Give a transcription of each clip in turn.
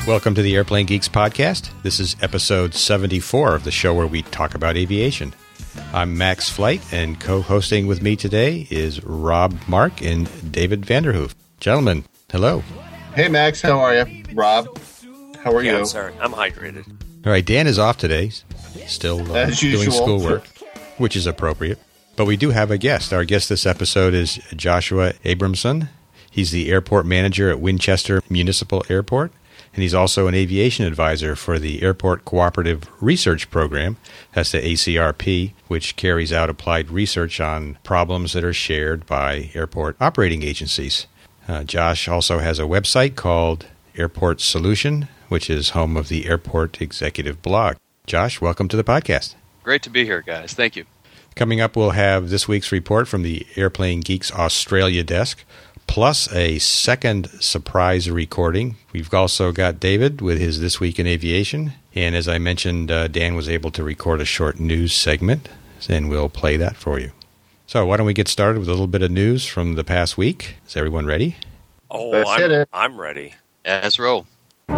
Welcome to the Airplane Geeks podcast. This is episode 74 of the show where we talk about aviation. I'm Max Flight, and co-hosting with me today is Rob Mark and David Vanderhoof. Gentlemen, hello. Hey, Max. How are you? Rob, how are you? I'm sorry. I'm hydrated. All right, Dan is off today, still doing schoolwork, which is appropriate. But we do have a guest. Our guest this episode is Joshua Abramson. He's the airport manager at Winchester Municipal Airport, and he's also an aviation advisor for the Airport Cooperative Research Program. That's the ACRP, which carries out applied research on problems that are shared by airport operating agencies. Josh also has a website called Airport Solution, which is home of the Airport Executive blog. Josh, welcome to the podcast. Great to be here, guys. Thank you. Coming up, we'll have this week's report from the Airplane Geeks Australia desk, plus a second surprise recording. We've also got David with his This Week in Aviation. And as I mentioned, Dan was able to record a short news segment, and we'll play that for you. So why don't we get started with a little bit of news from the past week? Is everyone ready? Oh, I'm ready. Let's roll.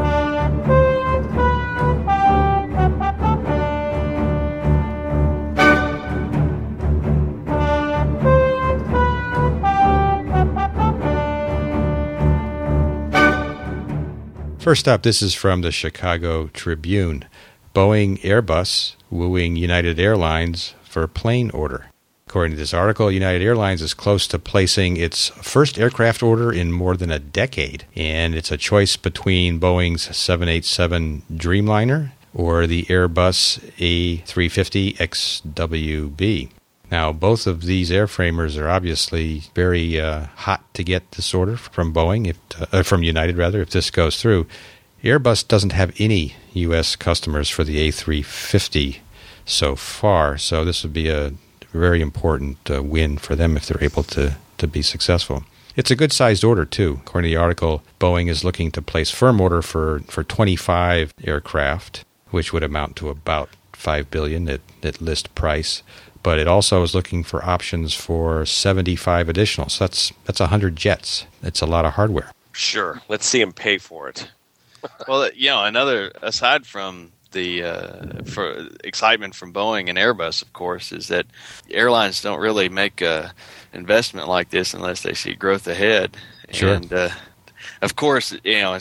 First up, this is from the Chicago Tribune. Boeing Airbus wooing United Airlines for plane order. According to this article, United Airlines is close to placing its first aircraft order in more than a decade, and it's a choice between Boeing's 787 Dreamliner or the Airbus A350 XWB. Now, both of these airframers are obviously very hot to get this order from Boeing, from United rather, if this goes through. Airbus doesn't have any U.S. customers for the A350 so far, so this would be a very important win for them if they're able to be successful. It's a good-sized order, too. According to the article, Boeing is looking to place firm order for 25 aircraft, which would amount to about $5 billion at list price. But it also is looking for options for 75 additional. So that's 100 jets. It's a lot of hardware. Sure. Let's see him pay for it. Well, another, aside from the for excitement from Boeing and Airbus, of course, is that airlines don't really make a investment like this unless they see growth ahead. Sure. And, of course,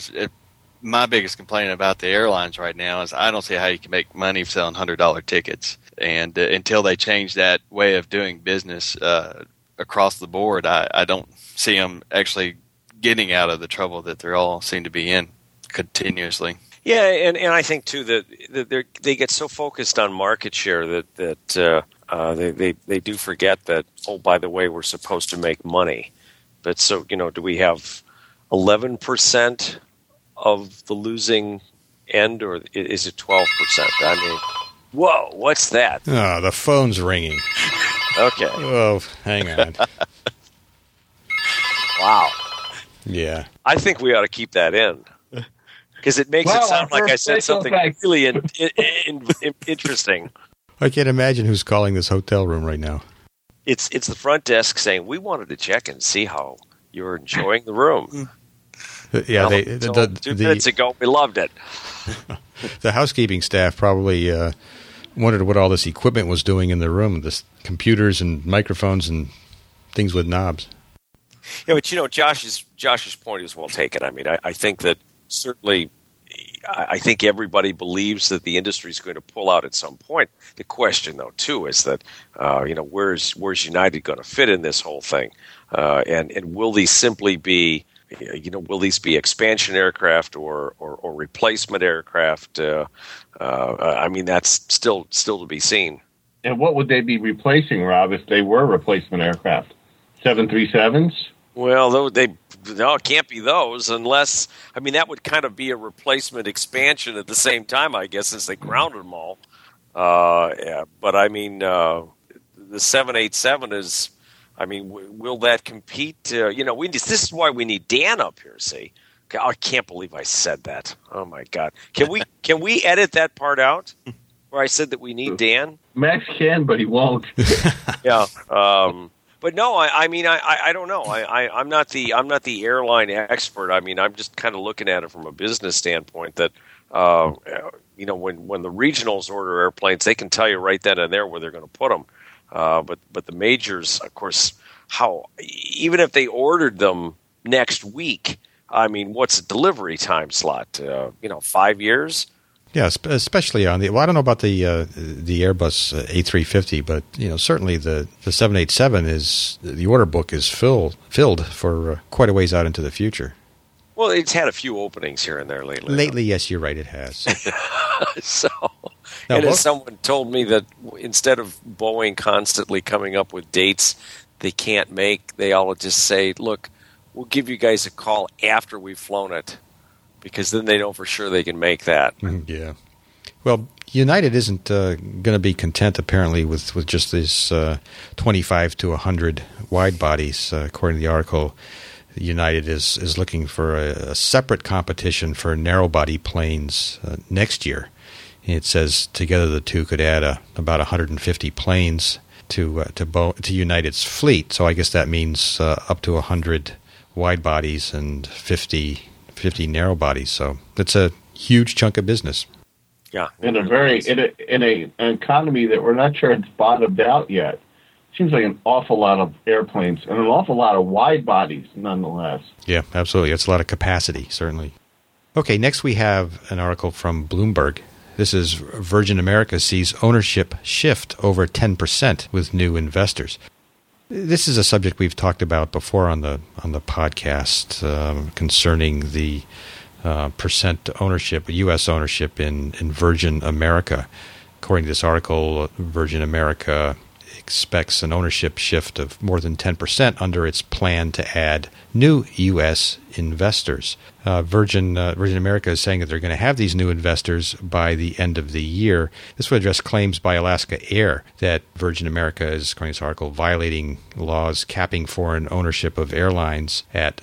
my biggest complaint about the airlines right now is I don't see how you can make money selling $100 tickets. And until they change that way of doing business across the board, I don't see them actually getting out of the trouble that they all seem to be in continuously. Yeah, and I think too that they get so focused on market share that they do forget that, oh, by the way, we're supposed to make money. But so do we have 11% of the losing end, or is it 12%? I mean. Whoa, what's that? Oh, the phone's ringing. Okay. Oh, hang on. Wow. Yeah. I think we ought to keep that in. Because it makes it sound like I said something really interesting. I can't imagine who's calling this hotel room right now. It's the front desk saying, we wanted to check and see how you're enjoying the room. Yeah, well, 2 minutes ago, we loved it. The housekeeping staff probably wondered what all this equipment was doing in the room, this computers and microphones and things with knobs. Yeah, but Josh's point is well taken. I mean, I think that certainly, I think everybody believes that the industry is going to pull out at some point. The question, though, too, is that where's United going to fit in this whole thing, and will these simply be will these be expansion aircraft or replacement aircraft? I mean, that's still to be seen. And what would they be replacing, Rob, if they were replacement aircraft? 737s? Well, it can't be those unless, I mean, that would kind of be a replacement expansion at the same time, I guess, since they grounded them all. Yeah, but I mean, the 787 is. I mean, will that compete? This is why we need Dan up here. See, I can't believe I said that. Oh my God! Can we edit that part out where I said that we need Dan? Max can, but he won't. Yeah. But no, I mean, I don't know. I'm not the airline expert. I mean, I'm just kind of looking at it from a business standpoint. That when the regionals order airplanes, they can tell you right then and there where they're going to put them. But the majors, of course, even if they ordered them next week, I mean, what's the delivery time slot? 5 years. Yeah, especially on I don't know about the Airbus A350, but certainly the 787 the order book is filled for quite a ways out into the future. Well, it's had a few openings here and there lately. Lately, yes, you're right, it has. As someone told me that instead of Boeing constantly coming up with dates they can't make, they all just say, "Look, we'll give you guys a call after we've flown it." Because then they know for sure they can make that. Yeah. Well, United isn't going to be content, apparently, with just this 25 to 100 wide bodies. According to the article, United is looking for a separate competition for narrow body planes next year. It says together the two could add about 150 planes to United's fleet. So I guess that means up to 100 wide bodies and 50 narrow bodies, so that's a huge chunk of business. Yeah, in an economy that we're not sure it's bottomed out yet. Seems like an awful lot of airplanes and an awful lot of wide bodies, nonetheless. Yeah, absolutely. It's a lot of capacity, certainly. Okay, next we have an article from Bloomberg. This is Virgin America sees ownership shift over 10% with new investors. This is a subject we've talked about before on the podcast concerning the percent ownership, U.S. ownership in Virgin America. According to this article, Virgin America expects an ownership shift of more than 10% under its plan to add new U.S. investors. Virgin America is saying that they're going to have these new investors by the end of the year. This would address claims by Alaska Air that Virgin America is, according to this article, violating laws capping foreign ownership of airlines at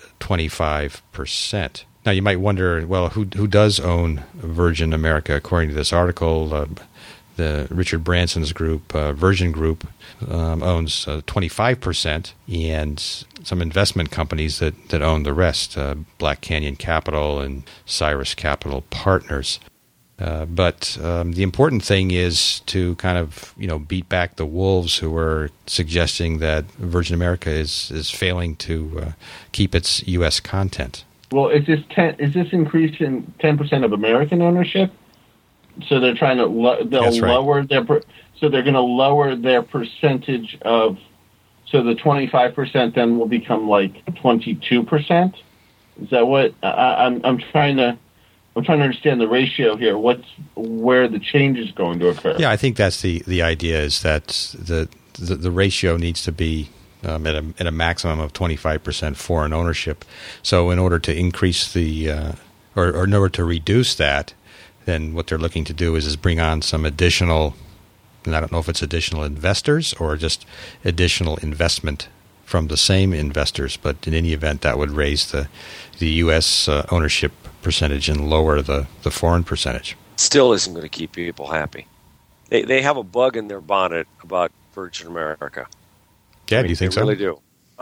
25%. Now, you might wonder, well, who does own Virgin America? According to this article, the Richard Branson's group, Virgin Group, owns 25%, and some investment companies that own the rest, Black Canyon Capital and Cyrus Capital Partners. But the important thing is to kind of beat back the wolves who are suggesting that Virgin America is failing to keep its U.S. content. Well, is this increase in 10% of American ownership? So they're trying to lower their so they're going to lower their percentage of, so the 25% then will become like 22%. Is that what I'm trying to understand the ratio here? Where the change is going to occur? Yeah, I think that's the idea, is that the ratio needs to be at a maximum of 25% foreign ownership. So in order to increase or in order to reduce that, then what they're looking to do is bring on some additional, and I don't know if it's additional investors or just additional investment from the same investors, but in any event, that would raise the U.S. Ownership percentage and lower the foreign percentage. Still isn't going to keep people happy. They have a bug in their bonnet about Virgin America. Yeah, do you think so? They really do.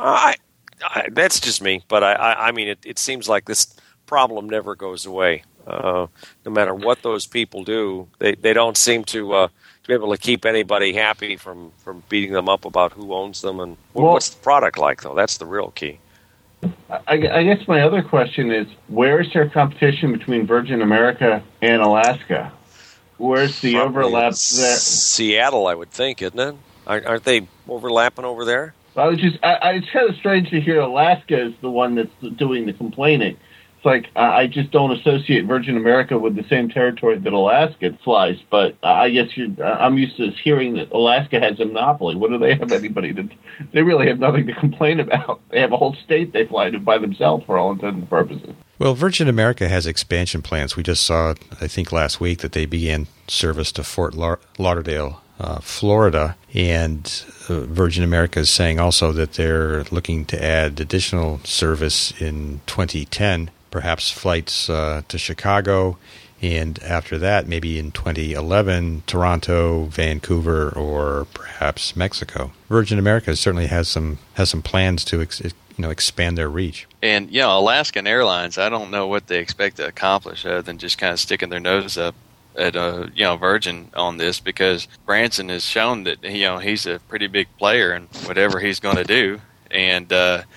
That's just me, but I mean, it seems like this problem never goes away. No matter what those people do, they don't seem to be able to keep anybody happy from beating them up about who owns them and what's the product like, though. That's the real key. I guess my other question is, where is there competition between Virgin America and Alaska? Where's the overlap there? Seattle, I would think, isn't it? Aren't they overlapping over there? It's kind of strange to hear Alaska is the one that's doing the complaining. It's like I just don't associate Virgin America with the same territory that Alaska flies. But I guess I'm used to hearing that Alaska has a monopoly. What do they have? They really have nothing to complain about. They have a whole state they fly to by themselves for all intents and purposes. Well, Virgin America has expansion plans. We just saw, I think last week, that they began service to Fort Lauderdale, Florida, and Virgin America is saying also that they're looking to add additional service in 2010, perhaps flights to Chicago And after that, maybe in 2011, Toronto, Vancouver, or perhaps Mexico. Virgin America certainly has some plans to expand their reach. And Alaskan Airlines, I don't know what they expect to accomplish other than just kind of sticking their nose up at Virgin on this, because Branson has shown that he's a pretty big player in whatever he's going to do, and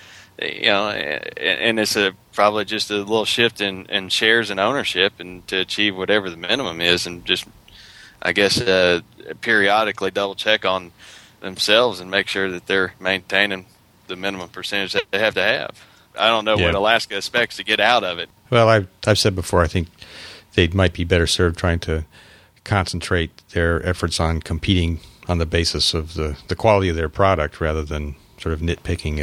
and it's probably just a little shift in shares and ownership, and to achieve whatever the minimum is, and just I guess periodically double check on themselves and make sure that they're maintaining the minimum percentage that they have to have. I don't know what Alaska expects to get out of it. Well, I've said before, I think they might be better served trying to concentrate their efforts on competing on the basis of the quality of their product rather than sort of nitpicking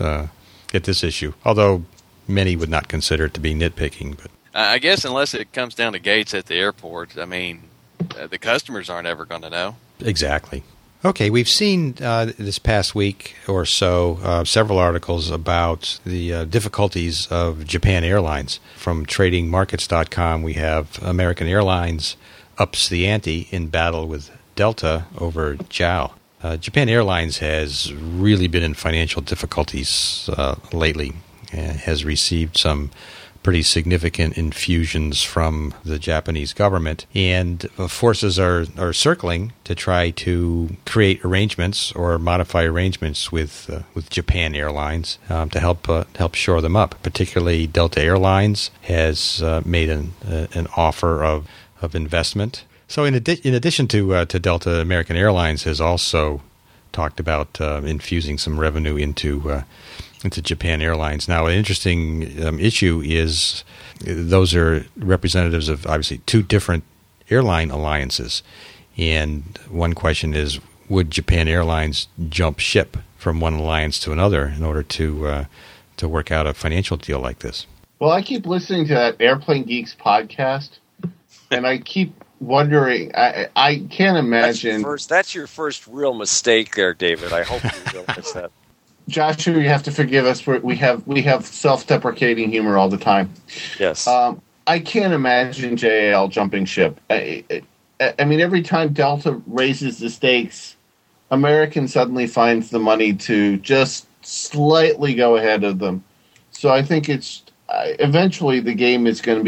at this issue. Although many would not consider it to be nitpicking. But I guess unless it comes down to gates at the airport, I mean, the customers aren't ever going to know. Exactly. Okay, we've seen this past week or so several articles about the difficulties of Japan Airlines. From TradingMarkets.com, we have American Airlines ups the ante in battle with Delta over JAL. Japan Airlines has really been in financial difficulties lately, and has received some pretty significant infusions from the Japanese government, and forces are circling to try to create arrangements or modify arrangements with Japan Airlines to help shore them up. Particularly, Delta Airlines has made an offer of investment. So, in addition to Delta, American Airlines has also talked about infusing some revenue into Japan Airlines. Now, an interesting issue is those are representatives of obviously two different airline alliances. And one question is, would Japan Airlines jump ship from one alliance to another in order to work out a financial deal like this? Well, I keep listening to that Airplane Geeks podcast, and I keep wondering, I can't imagine... That's your first real mistake there, David. I hope you realize that. Joshua, you have to forgive us. We have self-deprecating humor all the time. Yes. I can't imagine JAL jumping ship. I mean, every time Delta raises the stakes, American suddenly finds the money to just slightly go ahead of them. So I think eventually the game is going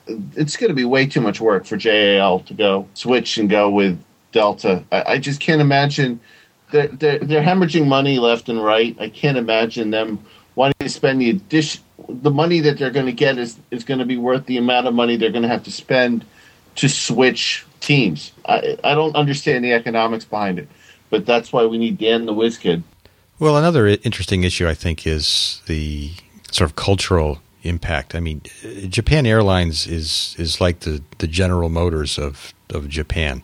to be way too much work for JAL to switch and go with Delta. I just can't imagine. They're hemorrhaging money left and right. I can't imagine them wanting to spend the money that they're going to get is going to be worth the amount of money they're going to have to spend to switch teams. I don't understand the economics behind it, but that's why we need Dan the Whiz Kid. Well, another interesting issue, I think, is the sort of cultural impact. I mean, Japan Airlines is like the General Motors of Japan,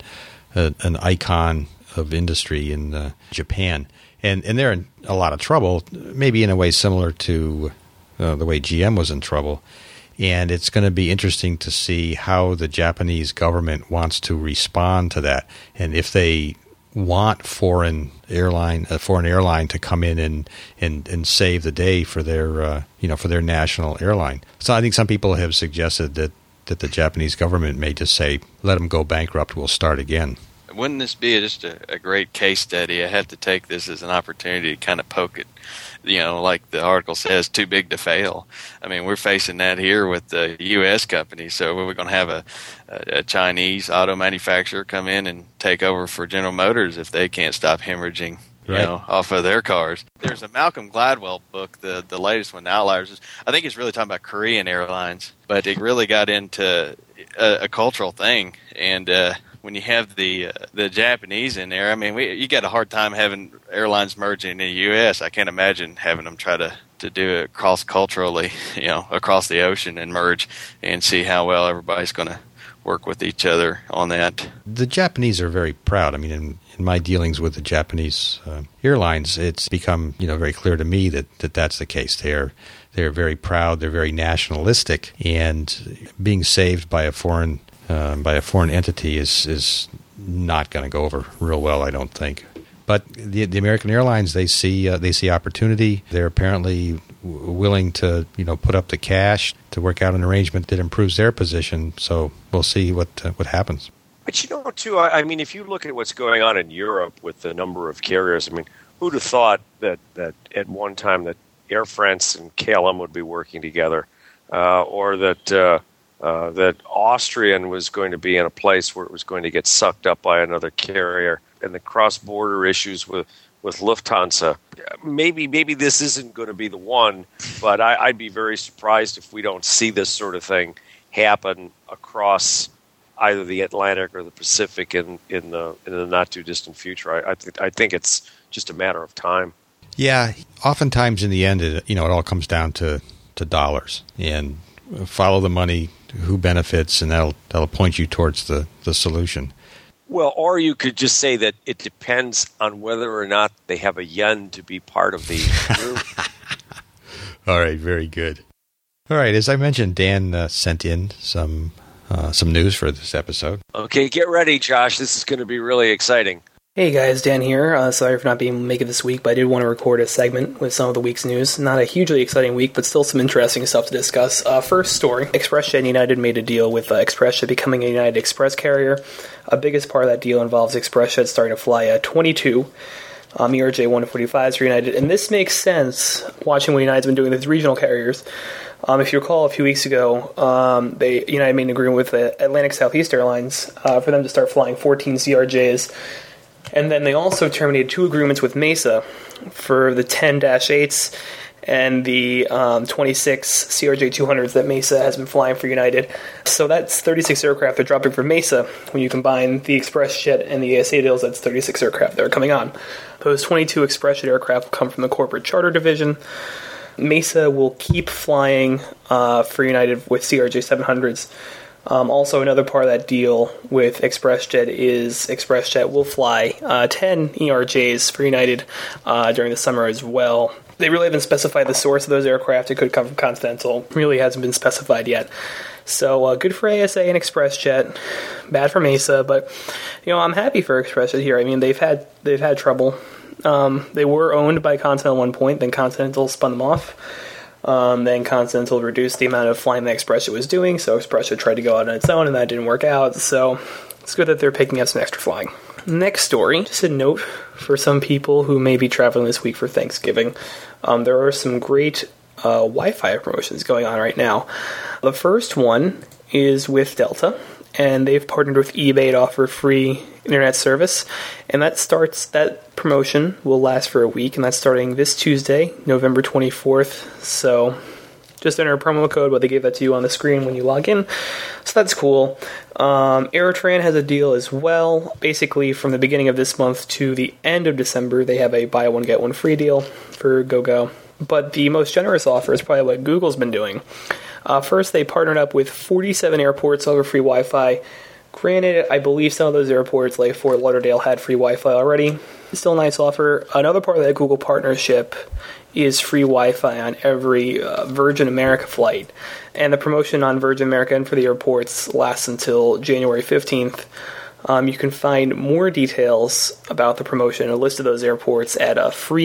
an icon of industry in Japan, and they're in a lot of trouble, maybe in a way similar to the way GM was in trouble. And it's going to be interesting to see how the Japanese government wants to respond to that, and if they want a foreign airline to come in and save the day for their national airline. So I think some people have suggested that the Japanese government may just say, "Let them go bankrupt. We'll start again." Wouldn't this be just a great case study? I have to take this as an opportunity to kind of poke it. Like the article says, too big to fail. I mean, we're facing that here with the U.S. companies. So we're going to have a Chinese auto manufacturer come in and take over for General Motors if they can't stop hemorrhaging off of their cars. There's a Malcolm Gladwell book, the latest one, Outliers. I think it's really talking about Korean airlines, but it really got into a cultural thing. And when you have the Japanese in there, I mean, you got a hard time having airlines merging in the U.S. I can't imagine having them try to do it cross-culturally, across the ocean and merge and see how well everybody's going to work with each other on that. The Japanese are very proud. I mean, in my dealings with the Japanese airlines, it's become very clear to me that that's the case. They're very proud. They're very nationalistic, and being saved by a foreign entity is not going to go over real well, I don't think. But the American Airlines, they see opportunity. They're apparently willing to put up the cash to work out an arrangement that improves their position. So we'll see what happens. But too, I mean, if you look at what's going on in Europe with the number of carriers, I mean, who'd have thought that at one time that Air France and KLM would be working together, or that Austrian was going to be in a place where it was going to get sucked up by another carrier, and the cross-border issues with Lufthansa. Maybe this isn't going to be the one, but I'd be very surprised if we don't see this sort of thing happen across either the Atlantic or the Pacific in the not too distant future. I think it's just a matter of time. Yeah, oftentimes in the end, it all comes down to dollars, and follow the money, who benefits, and that'll point you towards the solution. Well, or you could just say that it depends on whether or not they have a yen to be part of the group. All right, very good. All right, as I mentioned, Dan sent in some news for this episode. Okay, get ready, Josh. This is going to be really exciting. Hey guys, Dan here. Sorry for not being able to make it this week, but I did want to record a segment with some of the week's news. Not a hugely exciting week, but still some interesting stuff to discuss. First story, ExpressJet and United made a deal with ExpressJet becoming a United Express carrier. A biggest part of that deal involves ExpressJet starting to fly 22 ERJ 145s for United, and this makes sense watching what United's been doing with regional carriers. If you recall, a few weeks ago, United made an agreement with Atlantic Southeast Airlines for them to start flying 14 CRJs. And then they also terminated 2 agreements with Mesa for the 10-8s and the 26 CRJ-200s that Mesa has been flying for United. So that's 36 aircraft they're dropping for Mesa. When you combine the ExpressJet and the ASA deals, that's 36 aircraft that are coming on. Those 22 ExpressJet aircraft will come from the corporate charter division. Mesa will keep flying for United with CRJ-700s. Also, another part of that deal with ExpressJet is ExpressJet will fly 10 ERJs for United during the summer as well. They really haven't specified the source of those aircraft. It could come from Continental. Really hasn't been specified yet. So good for ASA and ExpressJet. Bad for Mesa, but I'm happy for ExpressJet here. I mean, they've had trouble. They were owned by Continental at one point. Then Continental spun them off. Then Continental reduced the amount of flying that ExpressJet was doing, so ExpressJet tried to go out on its own, and that didn't work out. So it's good that they're picking up some extra flying. Next story, just a note for some people who may be traveling this week for Thanksgiving. There are some great Wi-Fi promotions going on right now. The first one is with Delta, and they've partnered with eBay to offer free internet service, and that promotion will last for a week, and that's starting this Tuesday, November 24th. So just enter a promo code, but they gave that to you on the screen when you log in. So that's cool. AirTran has a deal as well. Basically, from the beginning of this month to the end of December, they have a buy one get one free deal for GoGo. But the most generous offer is probably what Google's been doing. First, they partnered up with 47 airports over free Wi-Fi. Granted, I believe some of those airports, like Fort Lauderdale, had free Wi-Fi already. It's still a nice offer. Another part of that Google partnership is free Wi-Fi on every Virgin America flight. And the promotion on Virgin America and for the airports lasts until January 15th. You can find more details about the promotion and a list of those airports at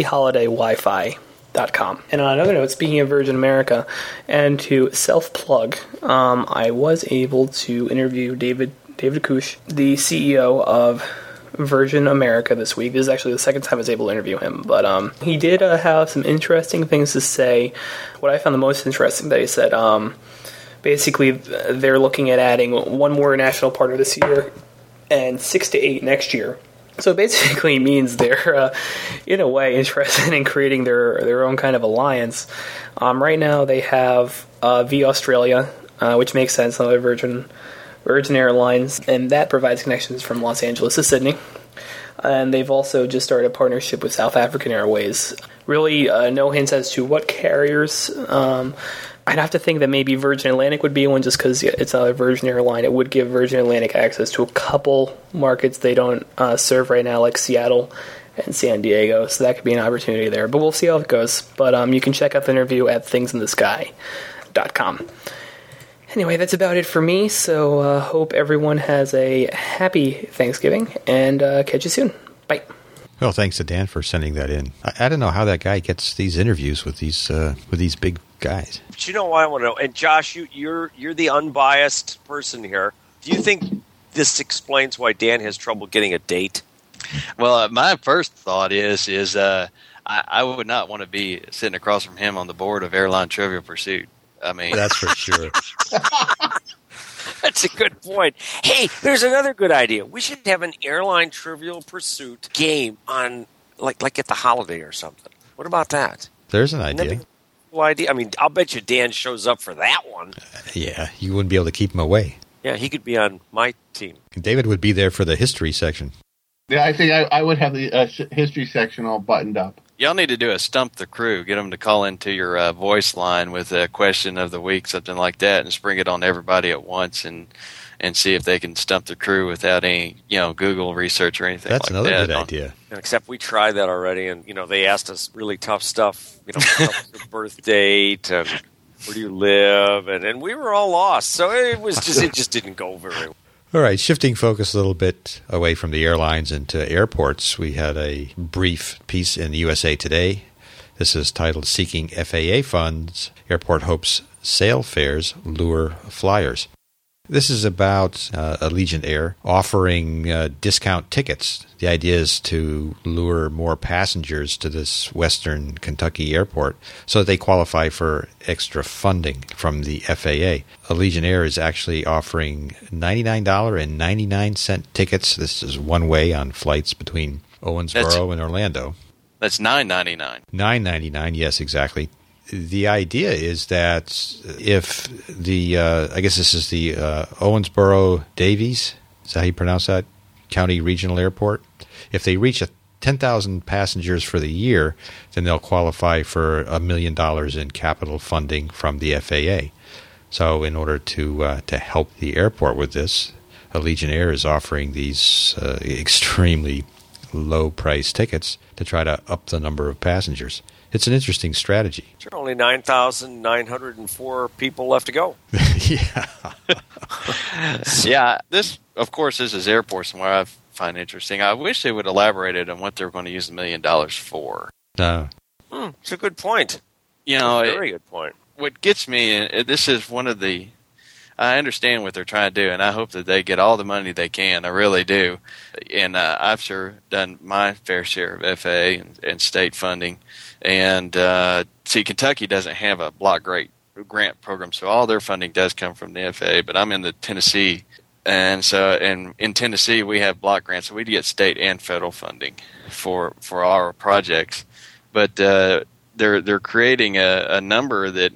freeholidaywifi.com. And on another note, speaking of Virgin America, and to self-plug, I was able to interview David Kush, the CEO of Virgin America this week. This is actually the second time I was able to interview him, but he did have some interesting things to say. What I found the most interesting that he said, basically they're looking at adding one more national partner this year and 6 to 8 next year. So it basically means they're, in a way, interested in creating their own kind of alliance. Right now they have Via Australia, which makes sense, another Virgin Airlines, and that provides connections from Los Angeles to Sydney. And they've also just started a partnership with South African Airways. Really, no hints as to what carriers. I'd have to think that maybe Virgin Atlantic would be one, just because it's a Virgin airline. It would give Virgin Atlantic access to a couple markets they don't serve right now, like Seattle and San Diego. So that could be an opportunity there. But we'll see how it goes. But you can check out the interview at thingsinthesky.com. Anyway, that's about it for me, so hope everyone has a happy Thanksgiving, and catch you soon. Bye. Well, thanks to Dan for sending that in. I don't know how that guy gets these interviews with these big guys. But you know what I want to know, and Josh, you're the unbiased person here. Do you think this explains why Dan has trouble getting a date? Well, my first thought is I would not want to be sitting across from him on the board of Airline Trivial Pursuit. I mean, that's for sure. That's a good point. Hey, there's another good idea. We should have an Airline Trivial Pursuit game on, like at the holiday or something. What about that? There's an idea. Cool idea. I mean, I'll bet you Dan shows up for that one. Yeah, you wouldn't be able to keep him away. Yeah, he could be on my team. David would be there for the history section. Yeah, I think I would have the history section all buttoned up. Y'all need to do a Stump the Crew. Get them to call into your voice line with a question of the week, something like that, and spring it on everybody at once and see if they can stump the crew without any Google research or anything like that. That's another good idea. Except we tried that already, and they asked us really tough stuff. What's your birth date and where do you live, and we were all lost. So it just didn't go very well. All right, shifting focus a little bit away from the airlines into airports, we had a brief piece in the USA Today. This is titled Seeking FAA Funds, Airport Hopes Sale Fares Lure Flyers. This is about Allegiant Air offering discount tickets. The idea is to lure more passengers to this Western Kentucky airport so that they qualify for extra funding from the FAA. Allegiant Air is actually offering $99.99 tickets. This is one way on flights between Owensboro and Orlando. That's $9.99. $9.99, yes, exactly. The idea is that if the, I guess this is the Owensboro Davies, is that how you pronounce that? County Regional Airport. If they reach 10,000 passengers for the year, then they'll qualify for $1 million in capital funding from the FAA. So in order to help the airport with this, Allegiant Air is offering these extremely low-priced tickets to try to up the number of passengers. It's an interesting strategy. There are only 9,904 people left to go. Yeah. Yeah, this, of course, this is airports and where I find interesting. I wish they would elaborate on what they're going to use $1 million for. It's a good point. Very good point. What gets me, and this is one of the, I understand what they're trying to do, and I hope that they get all the money they can. I really do. And I've sure done my fair share of FAA and state funding. And see, Kentucky doesn't have a block grant program, so all their funding does come from the FAA. But I'm in the Tennessee, and in Tennessee we have block grants, so we get state and federal funding for our projects. But they're creating a number that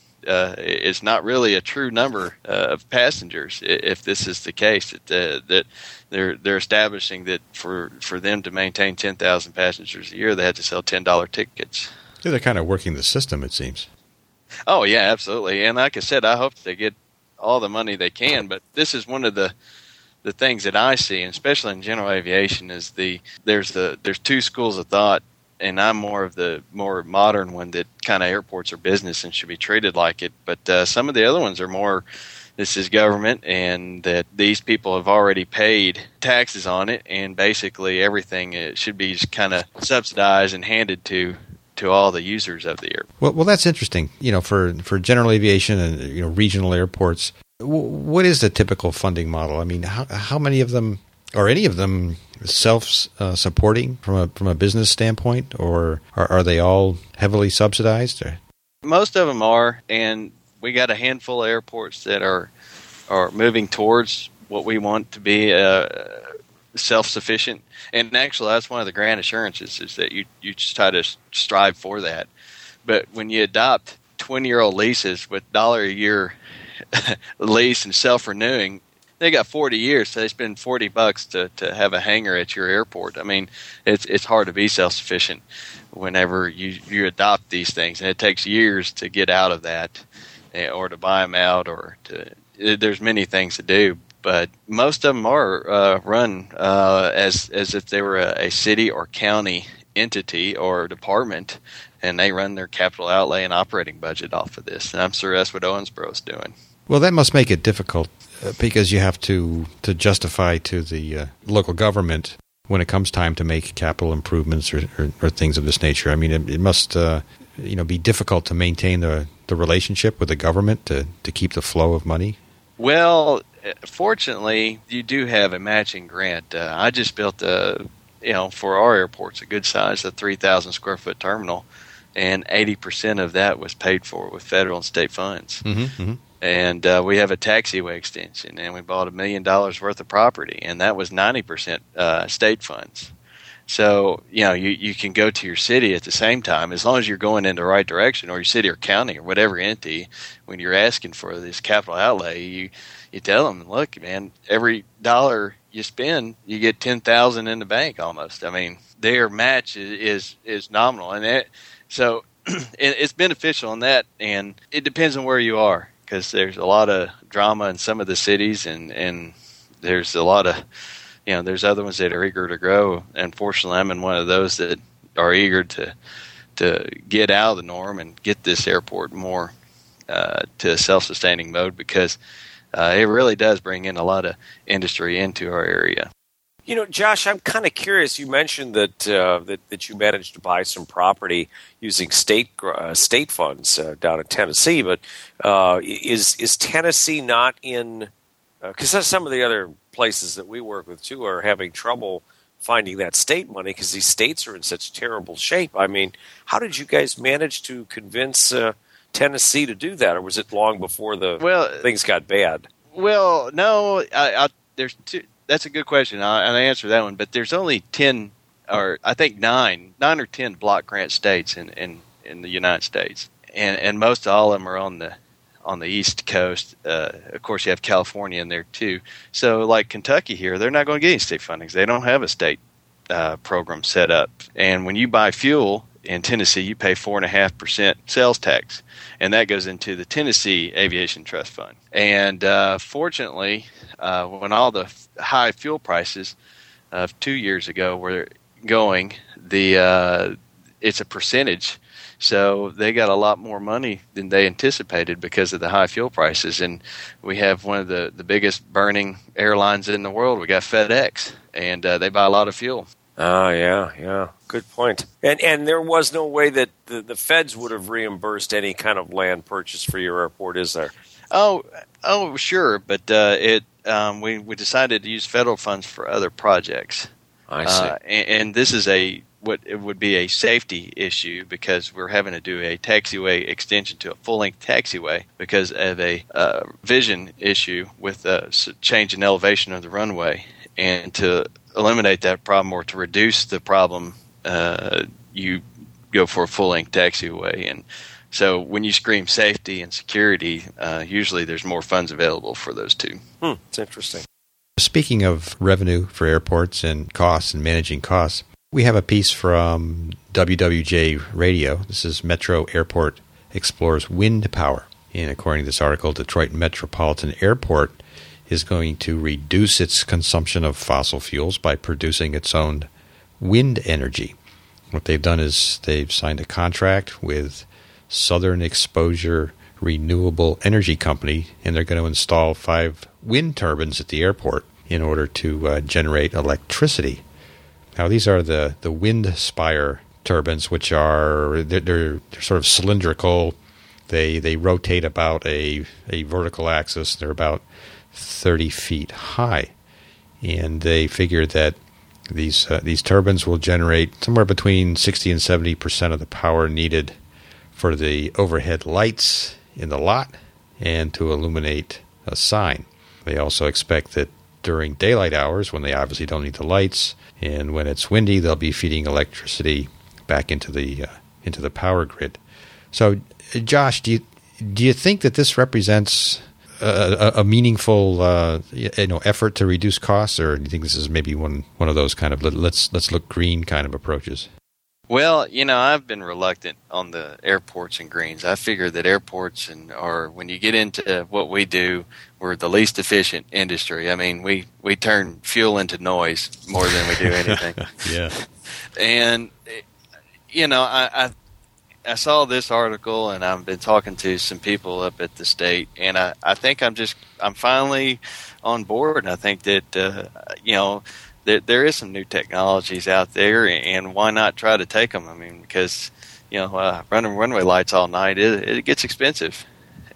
is not really a true number of passengers. If this is the case, that they're establishing that for them to maintain 10,000 passengers a year, they have to sell $10 tickets. Yeah, they're kind of working the system, it seems. Oh yeah, absolutely. And like I said, I hope they get all the money they can. But this is one of the things that I see, and especially in general aviation, is there's two schools of thought. And I'm more of the more modern one that kind of airports are business and should be treated like it. But some of the other ones are more, this is government and that these people have already paid taxes on it, and basically everything it should be kind of subsidized and handed to all the users of the airport. Well, that's interesting. For general aviation and regional airports, what is the typical funding model? I mean, how many of them, or any of them, self-supporting from a business standpoint, or are they all heavily subsidized? Or? Most of them are, and we got a handful of airports that are moving towards what we want to be self-sufficient. And actually, that's one of the grand assurances, is that you just try to strive for that. But when you adopt 20-year-old leases with $1 a year lease and self-renewing, they got 40 years, so they spend $40 to have a hangar at your airport. I mean, it's hard to be self-sufficient whenever you adopt these things, and it takes years to get out of that, or to buy them out, or there's many things to do. But most of them are run as if they were a city or county entity or department, and they run their capital outlay and operating budget off of this. And I'm sure that's what Owensboro is doing. Well, that must make it difficult because you have to justify to the local government when it comes time to make capital improvements or things of this nature? I mean, it must be difficult to maintain the relationship with the government to keep the flow of money. Well, fortunately, you do have a matching grant. I just built for our airports, a good size, a 3,000 square foot terminal, and 80% of that was paid for with federal and state funds. Mm-hmm, mm-hmm. And we have a taxiway extension, and we bought $1 million worth of property, and that was 90% state funds. So, you can go to your city at the same time, as long as you're going in the right direction, or your city or county or whatever entity, when you're asking for this capital outlay, you tell them, look, man, every dollar you spend, you get $10,000 in the bank almost. I mean, their match is nominal. And so it's beneficial in that, and it depends on where you are, because there's a lot of drama in some of the cities, and there's a lot of, there's other ones that are eager to grow. Unfortunately, I'm in one of those that are eager to get out of the norm and get this airport more to a self-sustaining mode, because it really does bring in a lot of industry into our area. Josh, I'm kind of curious. You mentioned that you managed to buy some property using state funds down in Tennessee, but is Tennessee not in? Because some of the other places that we work with too are having trouble finding that state money because these states are in such terrible shape. I mean, how did you guys manage to convince Tennessee to do that, or was it long before things got bad? Well, no, there's two. That's a good question. I'll answer that one. But there's only 10, or I think 9 or 10 block grant states in the United States, and most all of them are on the East Coast. Of course, you have California in there too. So, like Kentucky here, they're not going to get any state funding. They don't have a state program set up. And when you buy fuel in Tennessee, you pay 4.5% sales tax, and that goes into the Tennessee Aviation Trust Fund. And fortunately, when all the high fuel prices of 2 years ago were going, it's a percentage. So they got a lot more money than they anticipated because of the high fuel prices. And we have one of the biggest burning airlines in the world. We got FedEx, and they buy a lot of fuel. Oh, yeah. Good point. And there was no way that the feds would have reimbursed any kind of land purchase for your airport, is there? Oh, sure. But we decided to use federal funds for other projects. I see. And this is what it would be a safety issue, because we're having to do a taxiway extension to a full-length taxiway because of a vision issue with a change in elevation of the runway. And to eliminate that problem, or to reduce the problem, you go for a full-length taxiway. And so when you scream safety and security, usually there's more funds available for those two. It's interesting. Speaking of revenue for airports and costs and managing costs, we have a piece from WWJ Radio. This is Metro Airport explores wind power. And according to this article, Detroit Metropolitan Airport is going to reduce its consumption of fossil fuels by producing its own wind energy. What they've done is they've signed a contract with Southern Exposure Renewable Energy Company, and they're going to install 5 wind turbines at the airport in order to generate electricity. Now, these are the wind spire turbines, which are they're sort of cylindrical. They rotate about a vertical axis. They're about 30 feet high, and they figure that these turbines will generate somewhere between 60 and 70% of the power needed for the overhead lights in the lot and to illuminate a sign. They also expect that during daylight hours, when they obviously don't need the lights, and when it's windy, they'll be feeding electricity back into the power grid. So, Josh, do you think that this represents a meaningful effort to reduce costs, or do you think this is maybe one of those kind of let's look green kind of approaches? Well, I've been reluctant on the airports and greens. I figure that airports or when you get into what we do, we're the least efficient industry. I mean, we turn fuel into noise more than we do anything. Yeah. And, I saw this article, and I've been talking to some people up at the state, and I think I'm finally on board, and I think that, there is some new technologies out there, and why not try to take them? I mean, because running runway lights all night, it gets expensive,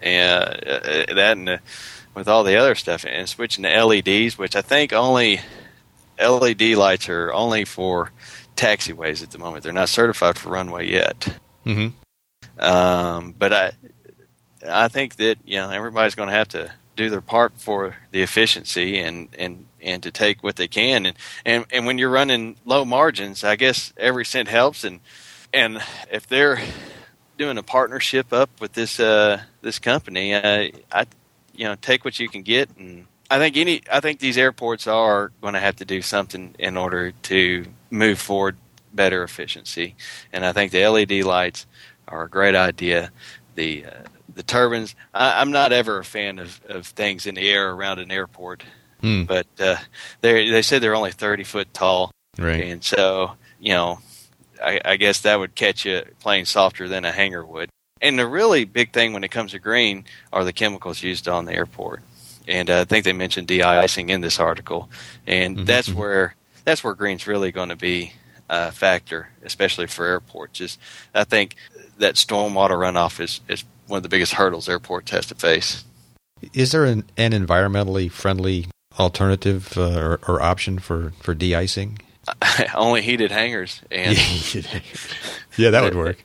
and with all the other stuff, and switching to LEDs, which I think only LED lights are only for taxiways at the moment. They're not certified for runway yet. Mm-hmm. But I think that everybody's going to have to do their part for the efficiency and to take what they can. And when you're running low margins, I guess every cent helps. And if they're doing a partnership up with this company, I take what you can get. And I think these airports are going to have to do something in order to move forward better efficiency. And I think the LED lights are a great idea. The turbines, I'm not ever a fan of things in the air around an airport, but they said they're only 30 foot tall. Right. And so, I guess that would catch you playing softer than a hangar would. And the really big thing when it comes to green are the chemicals used on the airport. And I think they mentioned de-icing in this article. And that's where green's really going to be a factor, especially for airports. I think that stormwater runoff is one of the biggest hurdles airports has to face. Is there an environmentally friendly alternative or option for de-icing? Only heated hangars. And yeah, that would work.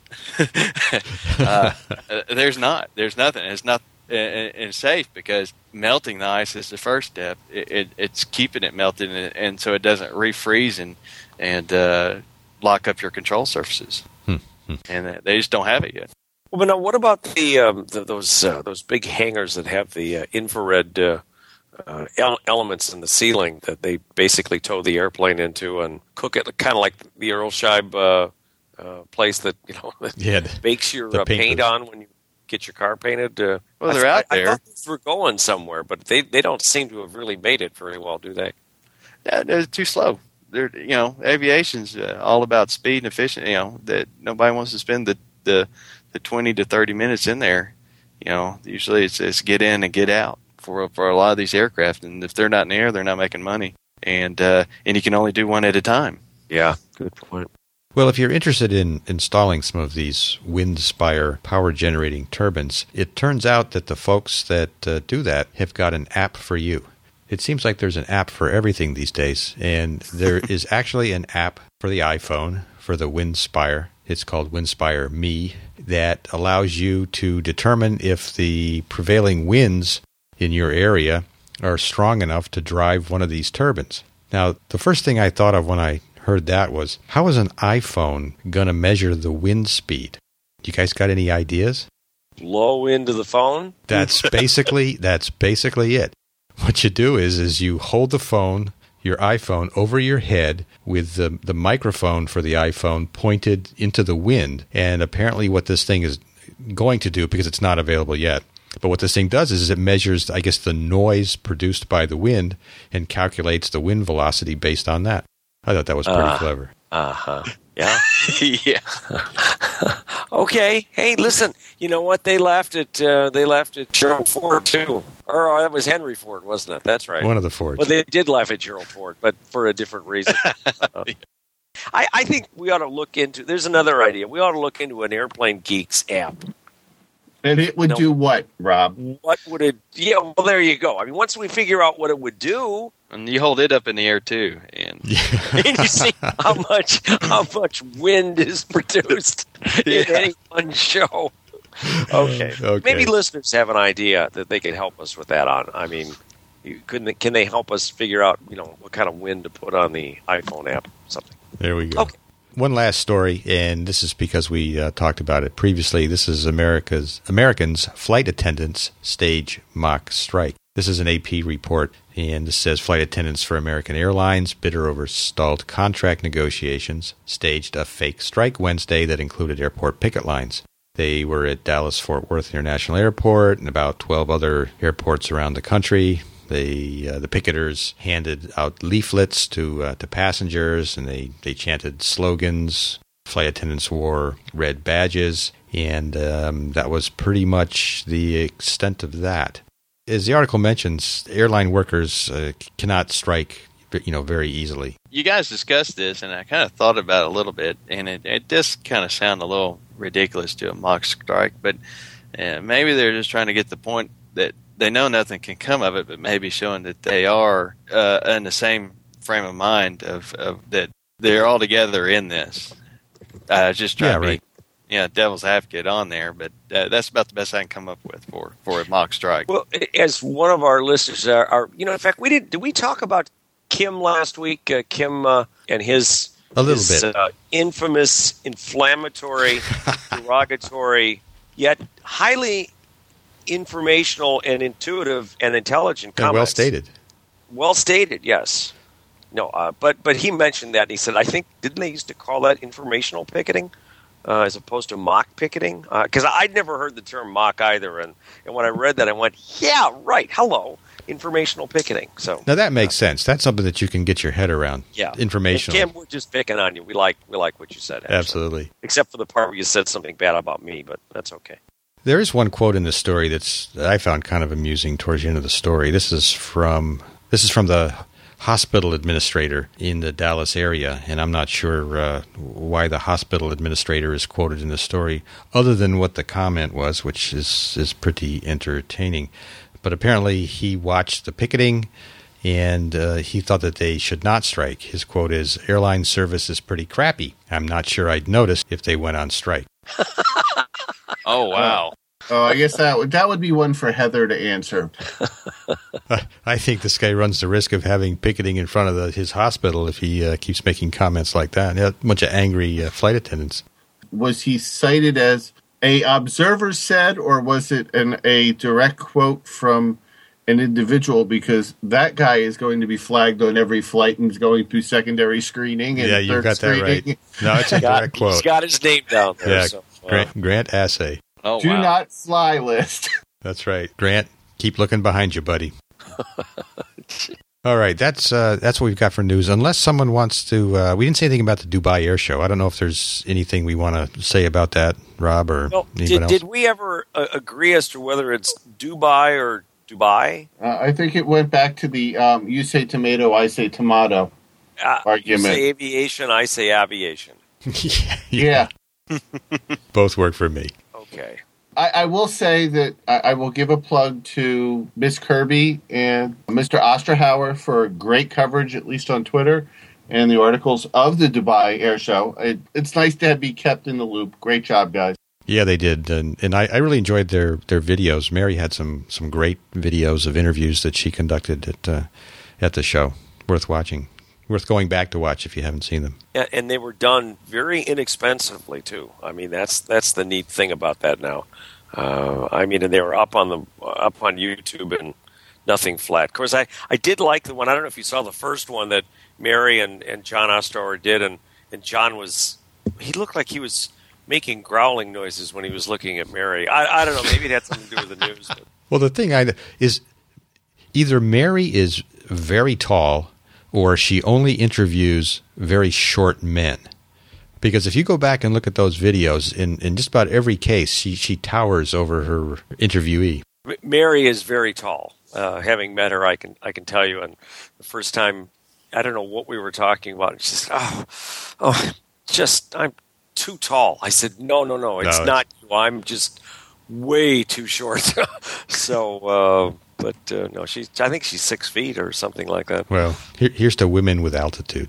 There's nothing. It's not it's safe because melting the ice is the first step. It's keeping it melted and so it doesn't refreeze and lock up your control surfaces. And they just don't have it yet. Well, but now what about those big hangars that have the infrared elements in the ceiling that they basically tow the airplane into and cook it, kind of like the Earlshire place that bakes your paint on when you get your car painted? Well, they're out there. I thought these were going somewhere, but they don't seem to have really made it very well, do they? Yeah, they're too slow. They're aviation's all about speed and efficiency. That nobody wants to spend the 20 to 30 minutes in there. Usually it's get in and get out for a lot of these aircraft, and if they're not in the air, they're not making money, and you can only do one at a time. Yeah, good point. Well, if you're interested in installing some of these WindSpire power-generating turbines, it turns out that the folks that do that have got an app for you. It seems like there's an app for everything these days, and there is actually an app for the iPhone for the WindSpire. It's called WindSpire Me, that allows you to determine if the prevailing winds in your area are strong enough to drive one of these turbines. Now, the first thing I thought of when I heard that was, how is an iPhone going to measure the wind speed? You guys got any ideas? Blow into the phone? That's basically it. What you do is you hold the phone, your iPhone, over your head with the microphone for the iPhone pointed into the wind. And apparently what this thing is going to do, because it's not available yet, but what this thing does is it measures, I guess, the noise produced by the wind and calculates the wind velocity based on that. I thought that was pretty clever. Yeah. Yeah. Okay. Hey, listen. You know what? They laughed at Gerald Ford too, or that was Henry Ford, wasn't it? That's right. One of the Fords. Well, they did laugh at Gerald Ford, but for a different reason. I think we ought to look into. There's another idea. We ought to look into an Airplane Geeks app. And it would do what, Rob? What would it? Yeah. Well, there you go. I mean, once we figure out what it would do. And you hold it up in the air too, and and you see how much wind is produced in any one show. Okay. Maybe listeners have an idea that they can help us with that on. I mean, can they help us figure out what kind of wind to put on the iPhone app or something? There we go. Okay. One last story, and this is because we talked about it previously. This is Americans flight attendants stage mock strike. This is an AP report, and this says flight attendants for American Airlines, bitter over stalled contract negotiations, staged a fake strike Wednesday that included airport picket lines. They were at Dallas-Fort Worth International Airport and about 12 other airports around the country. The picketers handed out leaflets to passengers, and they chanted slogans. Flight attendants wore red badges, and that was pretty much the extent of that. As the article mentions, airline workers cannot strike very easily. You guys discussed this, and I kind of thought about it a little bit, and it does kind of sound a little ridiculous to a mock strike, but maybe they're just trying to get the point that they know nothing can come of it, but maybe showing that they are in the same frame of mind of that they're all together in this. Just trying to be devil's advocate on there, but that's about the best I can come up with for a mock strike. Well, as one of our listeners in fact, did we talk about Kim last week? Kim and his infamous, inflammatory, derogatory, yet highly informational and intuitive and intelligent comments. Well stated. Well stated, yes. No, but he mentioned that, and he said, I think, didn't they used to call that informational picketing as opposed to mock picketing? Because I'd never heard the term mock either, and when I read that, I went, yeah, right, hello, informational picketing. So now that makes sense. That's something that you can get your head around. Yeah. Informational. Kim, we're just picking on you. We like what you said, actually. Absolutely. Except for the part where you said something bad about me, but that's okay. There is one quote in the story that I found kind of amusing towards the end of the story. This is from the hospital administrator in the Dallas area, and I'm not sure why the hospital administrator is quoted in the story, other than what the comment was, which is pretty entertaining. But apparently he watched the picketing, and he thought that they should not strike. His quote is, "Airline service is pretty crappy. I'm not sure I'd notice if they went on strike." Oh, wow. I guess that would be one for Heather to answer. I think this guy runs the risk of having picketing in front of his hospital if he keeps making comments like that. A bunch of angry flight attendants. Was he cited as a observer said, or was it a direct quote from an individual? Because that guy is going to be flagged on every flight and is going through secondary screening. And you got that right. No, it's a direct quote. He's got his name down there. Yeah, so, Grant Assay. Oh, Do not fly list. That's right. Grant, keep looking behind you, buddy. All right, that's what we've got for news. Unless someone wants to, we didn't say anything about the Dubai Air Show. I don't know if there's anything we want to say about that, Rob, or anyone else. Did we ever agree as to whether it's Dubai or Dubai? I think it went back to the you say tomato, I say tomato argument. You say aviation, I say aviation. Yeah. Both work for me. Okay. I will say that I will give a plug to Miss Kirby and Mr. Osterhauer for great coverage, at least on Twitter, and the articles of the Dubai Air Show. It's nice to be kept in the loop. Great job, guys. Yeah, they did, and I really enjoyed their videos. Mary had some great videos of interviews that she conducted at the show. Worth watching. Worth going back to watch if you haven't seen them. Yeah, and they were done very inexpensively too. I mean, that's the neat thing about that now. And they were up on YouTube and nothing flat. Of course, I did like the one. I don't know if you saw the first one that Mary and John Osterhauer did, and John he looked like he was making growling noises when he was looking at Mary. I don't know. Maybe it had something to do with the news. But. Well, the thing is either Mary is very tall, or she only interviews very short men. Because if you go back and look at those videos, in just about every case, she towers over her interviewee. Mary is very tall. Having met her, I can tell you. And the first time, I don't know what we were talking about. And she said, I'm too tall. I said, no, it's not you. I'm just way too short. So... But no, I think she's 6 feet or something like that. Well, here's to women with altitude.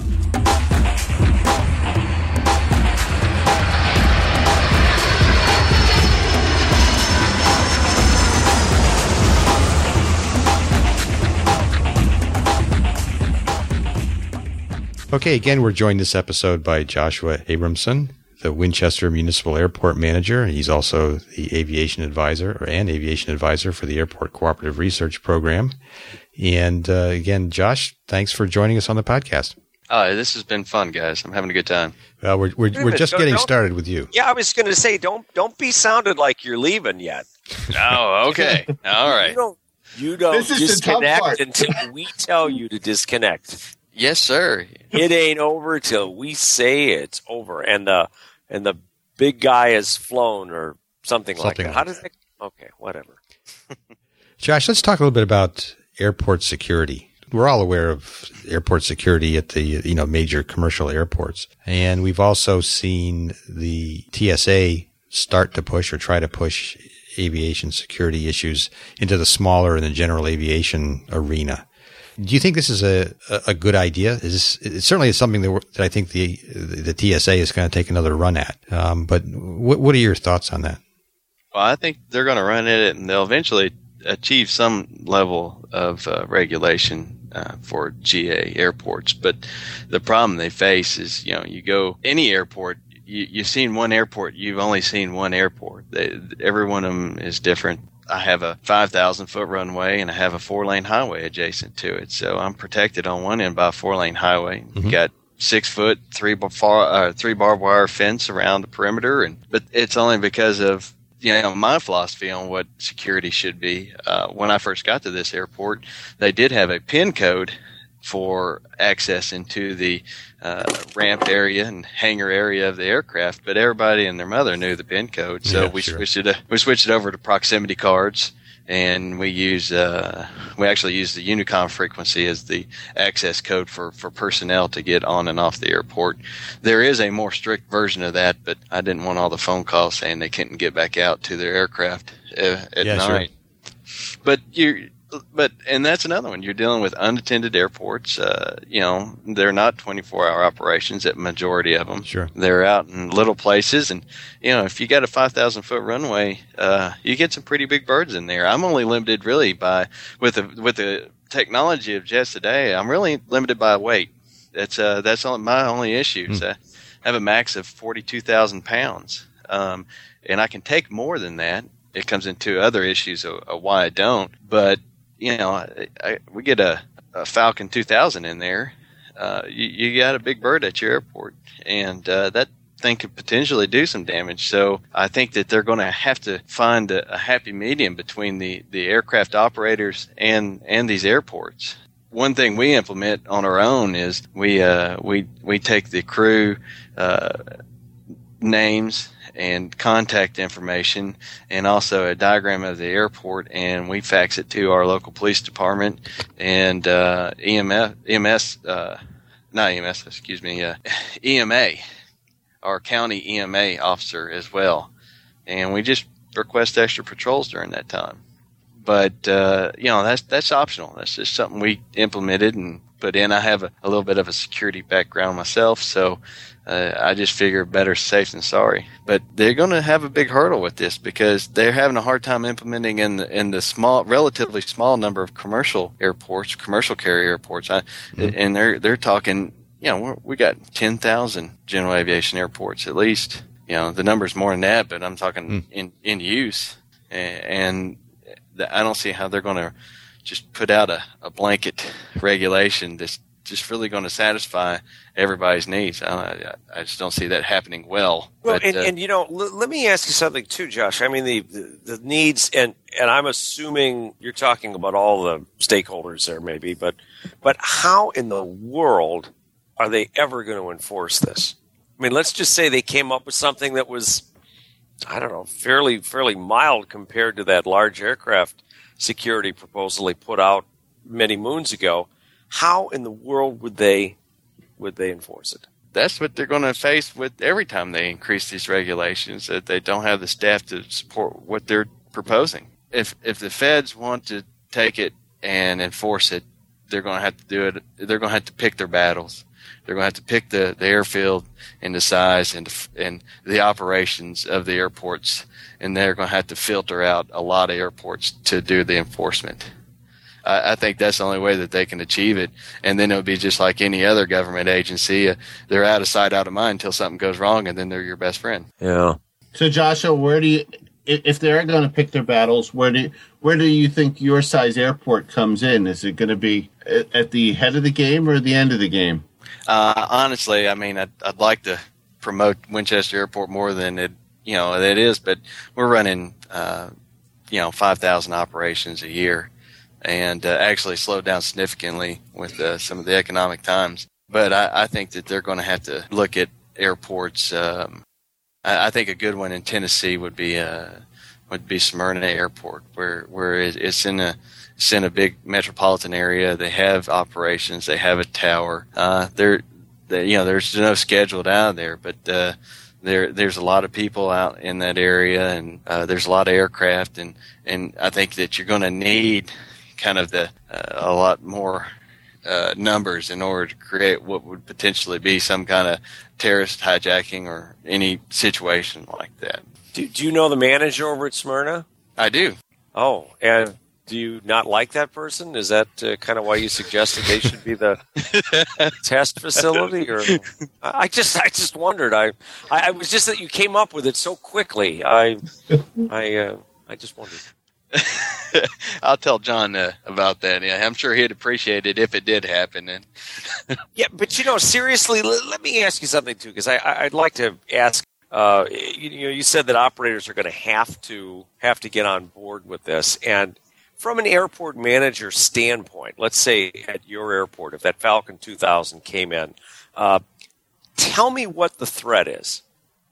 Okay, again, we're joined this episode by Joshua Abramson, the Winchester Municipal Airport Manager. He's also the aviation advisor for the Airport Cooperative Research Program. And again, Josh, thanks for joining us on the podcast. This has been fun, guys. I'm having a good time. Well, we're just getting started with you. Yeah, I was going to say, don't be sounded like you're leaving yet. Oh, okay. All right. You don't disconnect until we tell you to disconnect. Yes, sir. It ain't over till we say it's over, and the big guy has flown or something like that. How does that? Okay, whatever. Josh, let's talk a little bit about airport security. we're all aware of airport security at the major commercial airports, and we've also seen the TSA start to push or try to push aviation security issues into the smaller and the general aviation arena. Do you think this is a good idea? It certainly is something that I think the TSA is going to take another run at. But what are your thoughts on that? Well, I think they're going to run at it, and they'll eventually achieve some level of regulation for GA airports. But the problem they face is, you go any airport. You've seen one airport. You've only seen one airport. Every one of them is different. I have a 5,000-foot runway, and I have a 4-lane highway adjacent to it. So I'm protected on one end by a 4-lane highway. Mm-hmm. Got 6-foot, 3 barbed wire fence around the perimeter, but it's only because of my philosophy on what security should be. When I first got to this airport, they did have a PIN code for access into the ramp area and hangar area of the aircraft, but everybody and their mother knew the PIN code, so we switched it over to proximity cards, and we actually use the Unicom frequency as the access code for personnel to get on and off the airport. There is a more strict version of that, but I didn't want all the phone calls saying they couldn't get back out to their aircraft at night. Sure. And that's another one. You're dealing with unattended airports. They're not 24-hour operations at majority of them. Sure. They're out in little places. And, if you got a 5,000-foot runway, you get some pretty big birds in there. I'm only limited really with the technology of jets today, I'm really limited by weight. That's my only issue. I have a max of 42,000 pounds. And I can take more than that. It comes into other issues of why I don't. But, we get a Falcon 2000 in there. You got a big bird at your airport, and that thing could potentially do some damage. So I think that they're going to have to find a happy medium between the aircraft operators and these airports. One thing we implement on our own is we take the crew names and contact information, and also a diagram of the airport, and we fax it to our local police department and EMA, our county EMA officer as well, and we just request extra patrols during that time. But that's optional. That's just something we implemented and put in. I have a little bit of a security background myself, so I just figure better safe than sorry. But they're going to have a big hurdle with this because they're having a hard time implementing in the relatively small number of commercial airports, commercial carrier airports. And they're talking, we got 10,000 general aviation airports at least. The number's more than that, but I'm talking in use. And I don't see how they're going to just put out a blanket regulation that's just really going to satisfy everybody's needs. I just don't see that happening well. Well, but, let me ask you something too, Josh. I mean, the needs, and I'm assuming you're talking about all the stakeholders there, maybe, but how in the world are they ever going to enforce this? I mean, let's just say they came up with something that was, I don't know, fairly mild compared to that large aircraft security proposal they put out many moons ago. How in the world would they enforce it? That's what they're going to face with every time they increase these regulations, that they don't have the staff to support what they're proposing. If the feds want to take it and enforce it, they're going to have to do it. They're going to have to pick their battles. They're going to have to pick the airfield and the size and the operations of the airports, and they're going to have to filter out a lot of airports to do the enforcement. I think that's the only way that they can achieve it. And then it'll be just like any other government agency. They're out of sight, out of mind until something goes wrong, and then they're your best friend. Yeah. So, Joshua, if they're going to pick their battles, where do you think your size airport comes in? Is it going to be at the head of the game or the end of the game? Honestly, I mean, I'd like to promote Winchester Airport more than it is, but we're running 5,000 operations a year. And actually slowed down significantly with some of the economic times. But I think that they're going to have to look at airports. I think a good one in Tennessee would be Smyrna Airport, where it's in it's in a big metropolitan area. They have operations. They have a tower. There's no scheduled out there, but there's a lot of people out in that area, and there's a lot of aircraft, and I think that you're going to need kind of a lot more numbers in order to create what would potentially be some kind of terrorist hijacking or any situation like that. Do you know the manager over at Smyrna? I do. Oh, and do you not like that person? Is that kind of why you suggested they should be the test facility? Or I just wondered. I was just that you came up with it so quickly. I just wondered. I'll tell John about that. Yeah, I'm sure he'd appreciate it if it did happen. And yeah, but seriously, let me ask you something too, because I'd like to ask. You said that operators are going to have to get on board with this, and from an airport manager standpoint, let's say at your airport, if that Falcon 2000 came in, tell me what the threat is.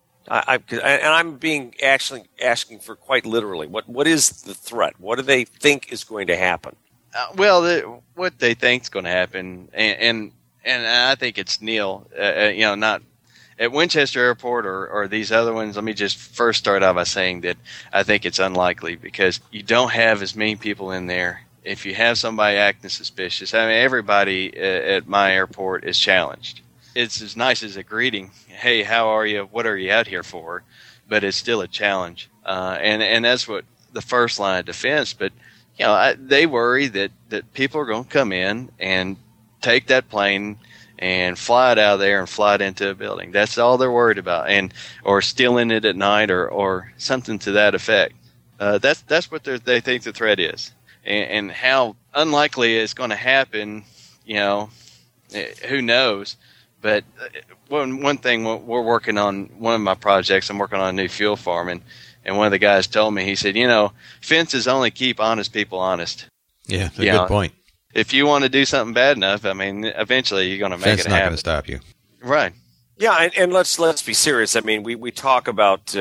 I'm being actually asking for quite literally. What is the threat? What do they think is going to happen? What they think is going to happen, and I think it's Neil. Not at Winchester Airport or these other ones. Let me just first start out by saying that I think it's unlikely because you don't have as many people in there. If you have somebody acting suspicious, I mean, everybody at my airport is challenged. It's as nice as a greeting. Hey, how are you? What are you out here for? But it's still a challenge. And that's what the first line of defense. But, they worry that people are going to come in and take that plane and fly it out of there and fly it into a building. That's all they're worried about. Or stealing it at night or something to that effect. That's what they think the threat is. And how unlikely it's going to happen, who knows? But one thing we're working on, one of my projects, I'm working on a new fuel farm, and one of the guys told me, he said, fences only keep honest people honest. Yeah, that's a good point. If you want to do something bad enough, I mean, eventually you're going to make it happen. Fence not going to stop you. Right. Yeah, and let's be serious. I mean, we talk about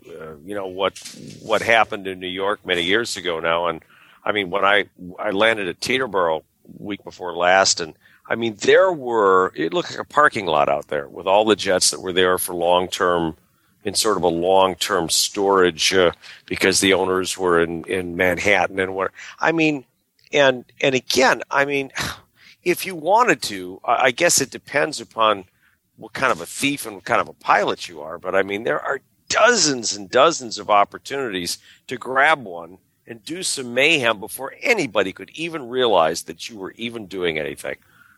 what happened in New York many years ago now, and I mean when I landed at Teterboro week before last, and I mean, it looked like a parking lot out there with all the jets that were there for long-term, in sort of a long-term storage because the owners were in Manhattan and what. I mean, and again, I mean, if you wanted to, I guess it depends upon what kind of a thief and what kind of a pilot you are. But I mean, there are dozens and dozens of opportunities to grab one and do some mayhem before anybody could even realize that you were even doing anything.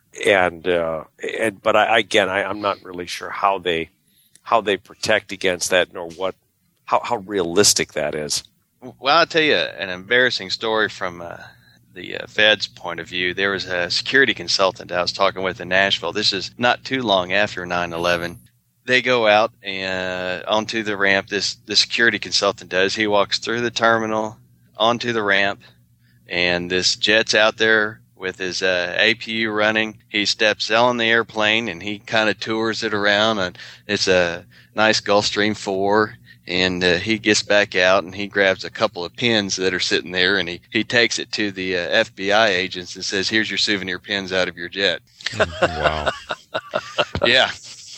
But I'm not really sure how they protect against that, nor how realistic that is. Well, I'll tell you an embarrassing story from the Fed's point of view. There was a security consultant I was talking with in Nashville. This is not too long after 9/11. They go out and onto the ramp. The security consultant does. He walks through the terminal onto the ramp, and this jet's out there with his APU running. He steps on the airplane and he kind of tours it around. And it's a nice Gulfstream 4. And he gets back out and he grabs a couple of pins that are sitting there and he takes it to the FBI agents and says, "Here's your souvenir pins out of your jet." Wow. Yeah.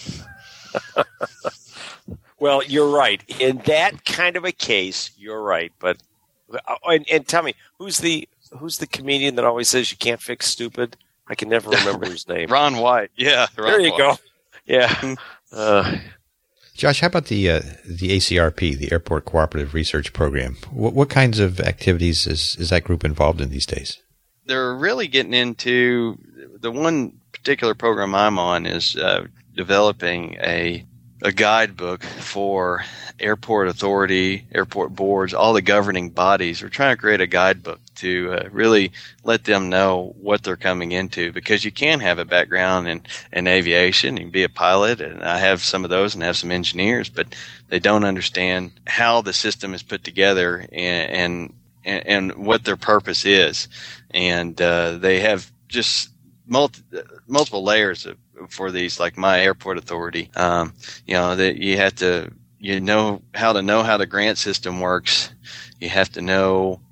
Well, you're right. In that kind of a case, you're right. But and tell me, who's the comedian that always says you can't fix stupid? I can never remember his name. Ron White. Yeah. There you go. Yeah. Josh, how about the ACRP, the Airport Cooperative Research Program? What kinds of activities is that group involved in these days? They're really getting into the one particular program I'm on is developing a guidebook for airport authority, airport boards, all the governing bodies. We're trying to create a guidebook to really let them know what they're coming into, because you can have a background in aviation and be a pilot, and I have some of those and have some engineers, but they don't understand how the system is put together and what their purpose is. And they have just multiple layers for these, like my airport authority. That you have to, how the grant system works. You have to know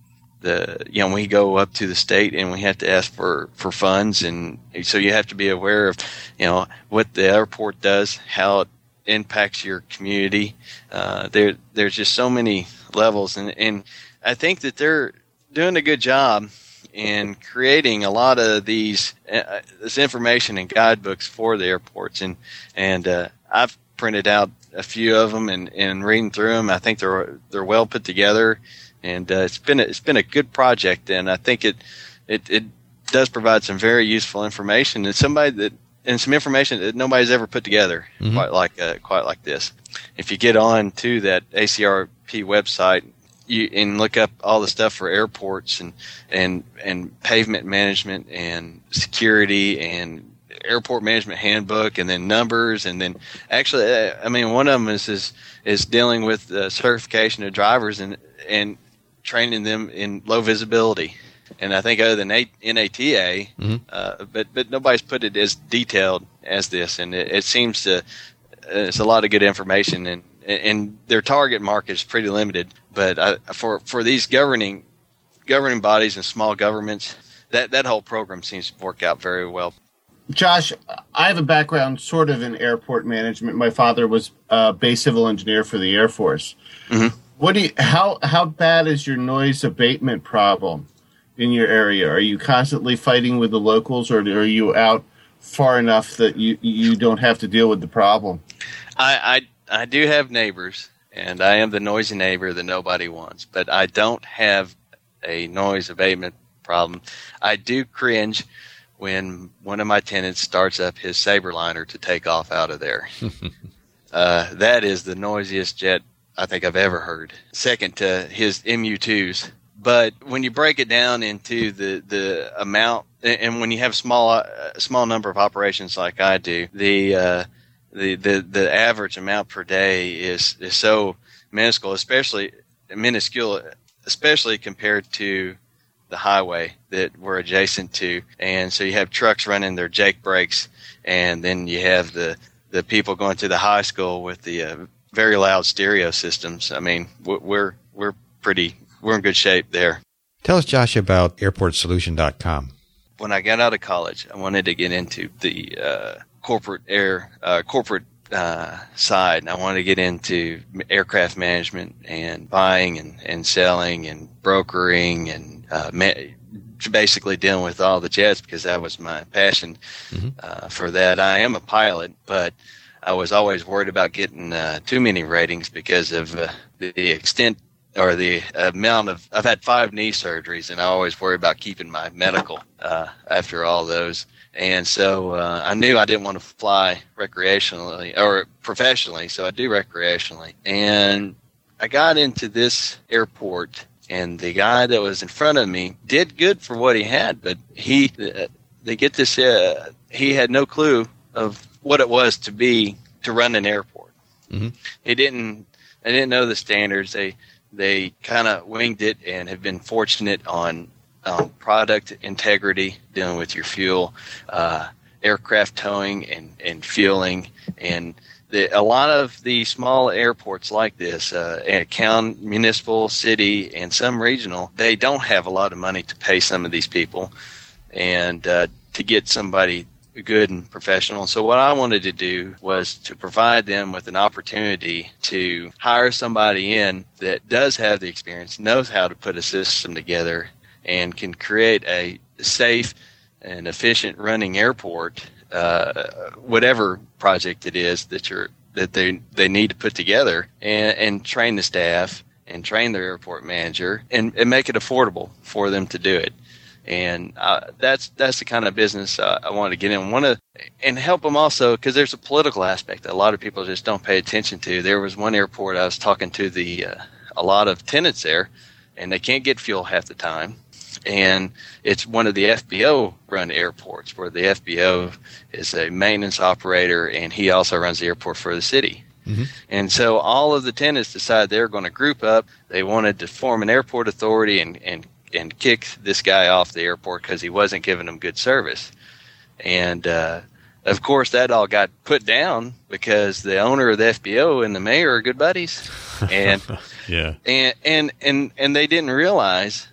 we go up to the state and we have to ask for funds, and so you have to be aware of, what the airport does, how it impacts your community. There's just so many levels, and I think that they're doing a good job in creating a lot of this information and guidebooks for the airports, and I've printed out a few of them and reading through them. I think they're well put together, and it's been a good project, and I think it does provide some very useful information and some information that nobody's ever put together quite like this. If you get on to that ACRP website, and look up all the stuff for airports and pavement management and security and airport management handbook, and then numbers, and then actually, one of them is dealing with certification of drivers and training them in low visibility. And I think other than NATA, but nobody's put it as detailed as this, and it seems to it's a lot of good information, and their target market is pretty limited. But for these governing bodies and small governments, that whole program seems to work out very well. Josh, I have a background sort of in airport management. My father was a base civil engineer for the Air Force. Mm-hmm. How bad is your noise abatement problem in your area? Are you constantly fighting with the locals, or are you out far enough that you don't have to deal with the problem? I do have neighbors, and I am the noisy neighbor that nobody wants, but I don't have a noise abatement problem. I do cringe when one of my tenants starts up his Sabreliner to take off out of there. That is the noisiest jet I think I've ever heard, second to his MU-2s. But when you break it down into the amount, and when you have a small number of operations like I do, the average amount per day is so minuscule, especially compared to the highway that we're adjacent to. And so you have trucks running their Jake brakes, and then you have the people going to the high school with the very loud stereo systems. I mean, we're in good shape there. Tell us, Josh, about airportsolution.com. When I got out of college, I wanted to get into the corporate side, and I wanted to get into aircraft management and buying and selling and brokering and basically dealing with all the jets, because that was my passion for that. I am a pilot, but I was always worried about getting too many ratings because of the extent or the amount of. I've had 5 knee surgeries, and I always worry about keeping my medical after all those. And so I knew I didn't want to fly recreationally or professionally, so I do recreationally. And I got into this airport, and the guy that was in front of me did good for what he had, but he had no clue of what it was to run an airport. Mm-hmm. I didn't know the standards. They kind of winged it and have been fortunate on product integrity, dealing with your fuel, aircraft towing and fueling, and a lot of the small airports like this, county, municipal, city, and some regional, they don't have a lot of money to pay some of these people and to get somebody good and professional. So what I wanted to do was to provide them with an opportunity to hire somebody in that does have the experience, knows how to put a system together, and can create a safe and efficient running airport, whatever project it is that they need to put together, and train the staff and train their airport manager and make it affordable for them to do it. And that's the kind of business I want to get in. And help them also, because there's a political aspect that a lot of people just don't pay attention to. There was one airport I was talking to a lot of tenants there, and they can't get fuel half the time. And it's one of the FBO-run airports, where the FBO is a maintenance operator, and he also runs the airport for the city. Mm-hmm. And so all of the tenants decided they were going to group up. They wanted to form an airport authority and kick this guy off the airport because he wasn't giving them good service. And of course, that all got put down because the owner of the FBO and the mayor are good buddies, and yeah, and they didn't realize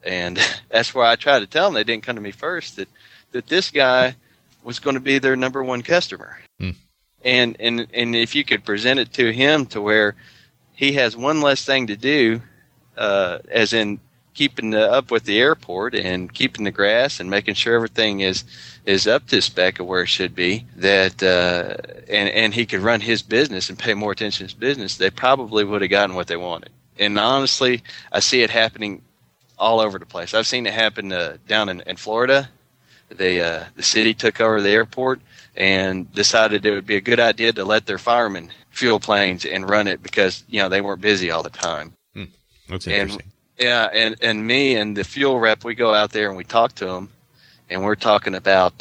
And that's where I tried to tell them, they didn't come to me first, that this guy was going to be their number one customer. And if you could present it to him to where he has one less thing to do, as in keeping up with the airport and keeping the grass and making sure everything is up to spec of where it should be, that and he could run his business and pay more attention to his business, they probably would have gotten what they wanted. And honestly, I see it happening all over the place. I've seen it happen down in Florida. The city took over the airport and decided it would be a good idea to let their firemen fuel planes and run it because, they weren't busy all the time. That's interesting. And me and the fuel rep, we go out there and we talk to them, and we're talking about,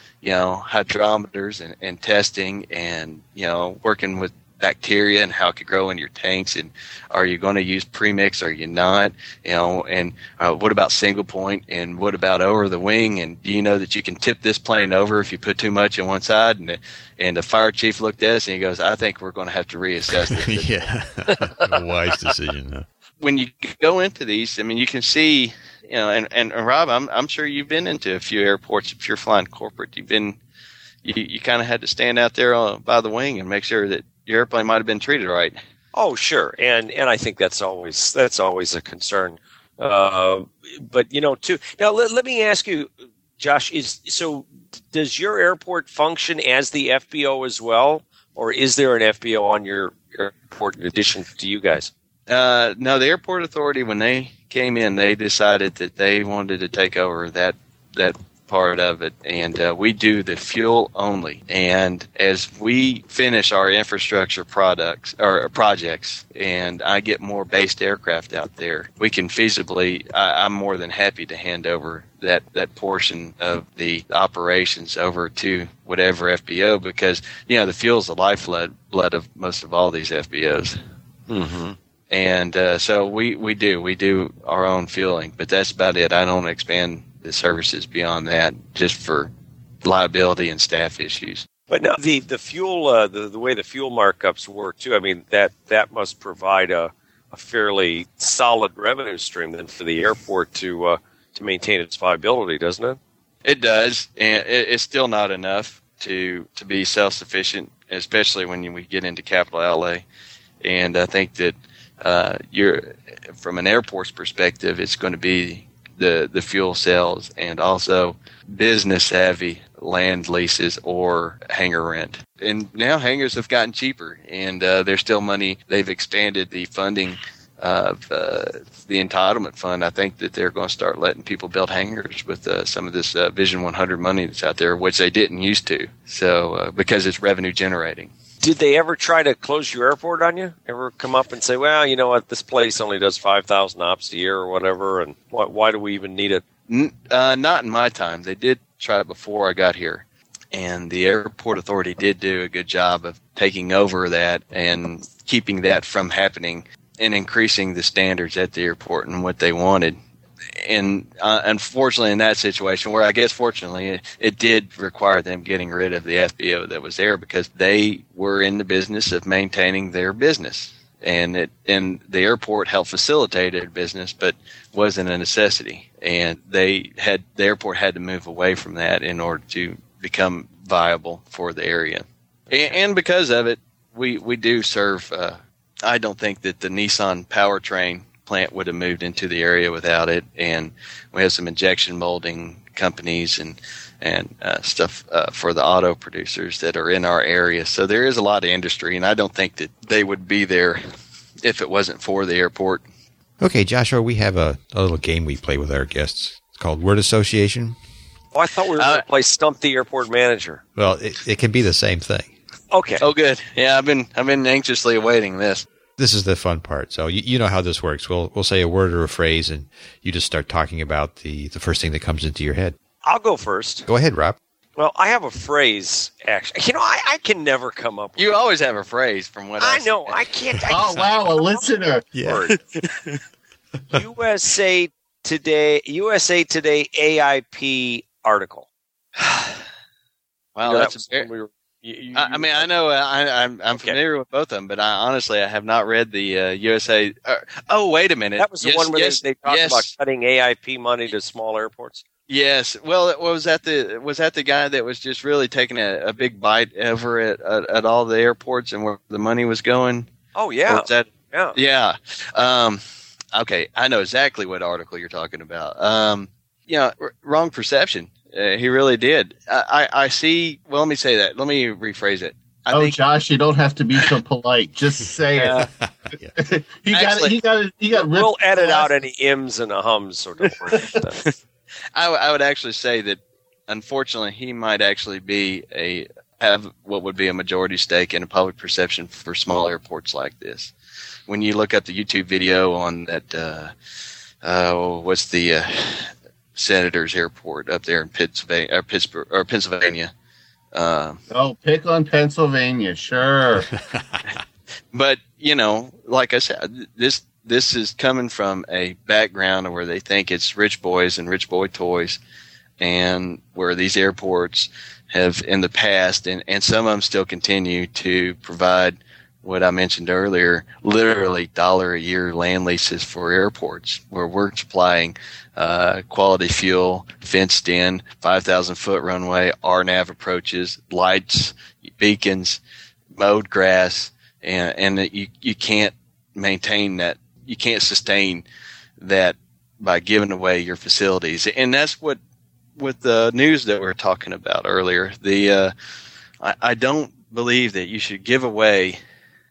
hydrometers and testing and, working with bacteria and how it could grow in your tanks, and are you going to use premix, are you not, and what about single point, and what about over the wing, and do you know that you can tip this plane over if you put too much on one side? And the fire chief looked at us and he goes, I think we're going to have to reassess this. Yeah, a wise decision. Huh? When you go into these, you can see, and Rob, I'm sure you've been into a few airports. If you're flying corporate, you kind of had to stand out there by the wing and make sure that your airplane might have been treated right. Oh, sure, and I think that's always a concern. But too. Now let me ask you, Josh. Does your airport function as the FBO as well, or is there an FBO on your airport in addition to you guys? No, the airport authority, when they came in, they decided that they wanted to take over that part of it, and we do the fuel only. And as we finish our infrastructure projects, and I get more based aircraft out there, we can feasibly, I'm more than happy to hand over that portion of the operations over to whatever FBO, because the fuel's the lifeblood of most of all these FBOs. Mm-hmm. And so we do our own fueling, but that's about it. I don't expand the services beyond that, just for liability and staff issues. But now the fuel, the way the fuel markups work too, that must provide a fairly solid revenue stream then for the airport to maintain its viability, doesn't it? It does, and it's still not enough to be self-sufficient, especially when we get into capital outlay. And I think that from an airport's perspective, it's going to be the fuel cells and also business savvy land leases or hangar rent. And now hangars have gotten cheaper, and there's still money. They've expanded the funding of the entitlement fund. I think that they're going to start letting people build hangars with some of this Vision 100 money that's out there, which they didn't used to. So because it's revenue generating. Did they ever try to close your airport on you? Ever come up and say, well, you know what, this place only does 5,000 ops a year or whatever, and why do we even need it? Not in my time. They did try it before I got here, and the airport authority did do a good job of taking over that and keeping that from happening and increasing the standards at the airport and what they wanted. And unfortunately, in that situation, where I guess fortunately, it did require them getting rid of the FBO that was there, because they were in the business of maintaining their business, and the airport helped facilitate their business, but wasn't a necessity. And the airport had to move away from that in order to become viable for the area. And because of it, we do serve. I don't think that the Nissan powertrain plant would have moved into the area without it, and we have some injection molding companies and stuff for the auto producers that are in our area. So there is a lot of industry, and I don't think that they would be there if it wasn't for the airport. Okay, Joshua, we have a little game we play with our guests. It's called Word Association. Oh, I thought we were going to play Stump the Airport Manager. Well, it can be the same thing. Okay. Oh, good. Yeah, I've been anxiously awaiting this. This is the fun part. So you know how this works. We'll say a word or a phrase, and you just start talking about the first thing that comes into your head. I'll go first. Go ahead, Rob. Well, I have a phrase, actually. I can never come up with You always have a phrase from what I know. I can't. Wow, a listener. Yeah. USA Today AIP article. Wow, that's I know I'm familiar with both of them, but honestly, I have not read the USA. Oh, wait a minute. That was the one where they talked about cutting AIP money to small airports. Yes. Well, was that the guy that was just really taking a big bite over at all the airports and where the money was going? Oh, yeah. Yeah. Okay, I know exactly what article you're talking about. Wrong perception. He really did. I see. Well, let me say that. Let me rephrase it. I think, Josh, you don't have to be so polite. Just say it. He got. We'll edit out any ims and hums, so don't worry. I would actually say that, unfortunately, he might actually have what would be a majority stake in a public perception for small airports like this. When you look up the YouTube video on that, what's the Senators Airport up there in Pennsylvania. Pick on Pennsylvania, sure. But like I said, this is coming from a background where they think it's rich boys and rich boy toys, and where these airports have in the past, and some of them still continue to provide what I mentioned earlier, literally $1 a year land leases for airports, where we're supplying quality fuel, fenced in, 5,000-foot runway, RNAV approaches, lights, beacons, mowed grass, and you can't maintain that. You can't sustain that by giving away your facilities. And that's what with the news that we were talking about earlier. I don't believe that you should give away.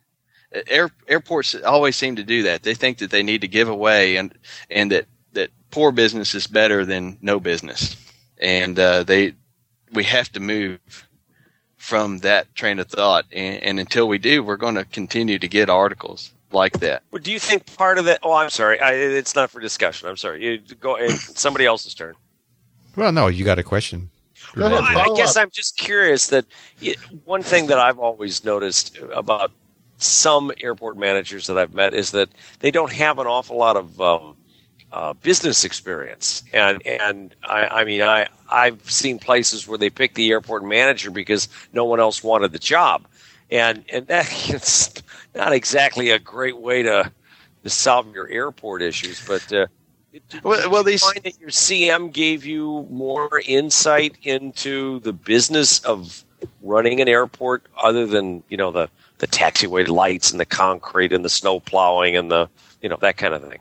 Airports always seem to do that. They think that they need to give away and that poor business is better than no business. And we have to move from that train of thought. And until we do, we're going to continue to get articles like that. Well, do you think part of that? Oh, I'm sorry. It's not for discussion. I'm sorry. You go. It's somebody else's turn. Well, no, you got a question. Well, I guess I'm just curious that one thing that I've always noticed about some airport managers that I've met is that they don't have an awful lot of business experience, and I've seen places where they pick the airport manager because no one else wanted the job, and that's not exactly a great way to solve your airport issues. But did you find that your CM gave you more insight into the business of running an airport, other than the taxiway lights and the concrete and the snow plowing and the that kind of thing?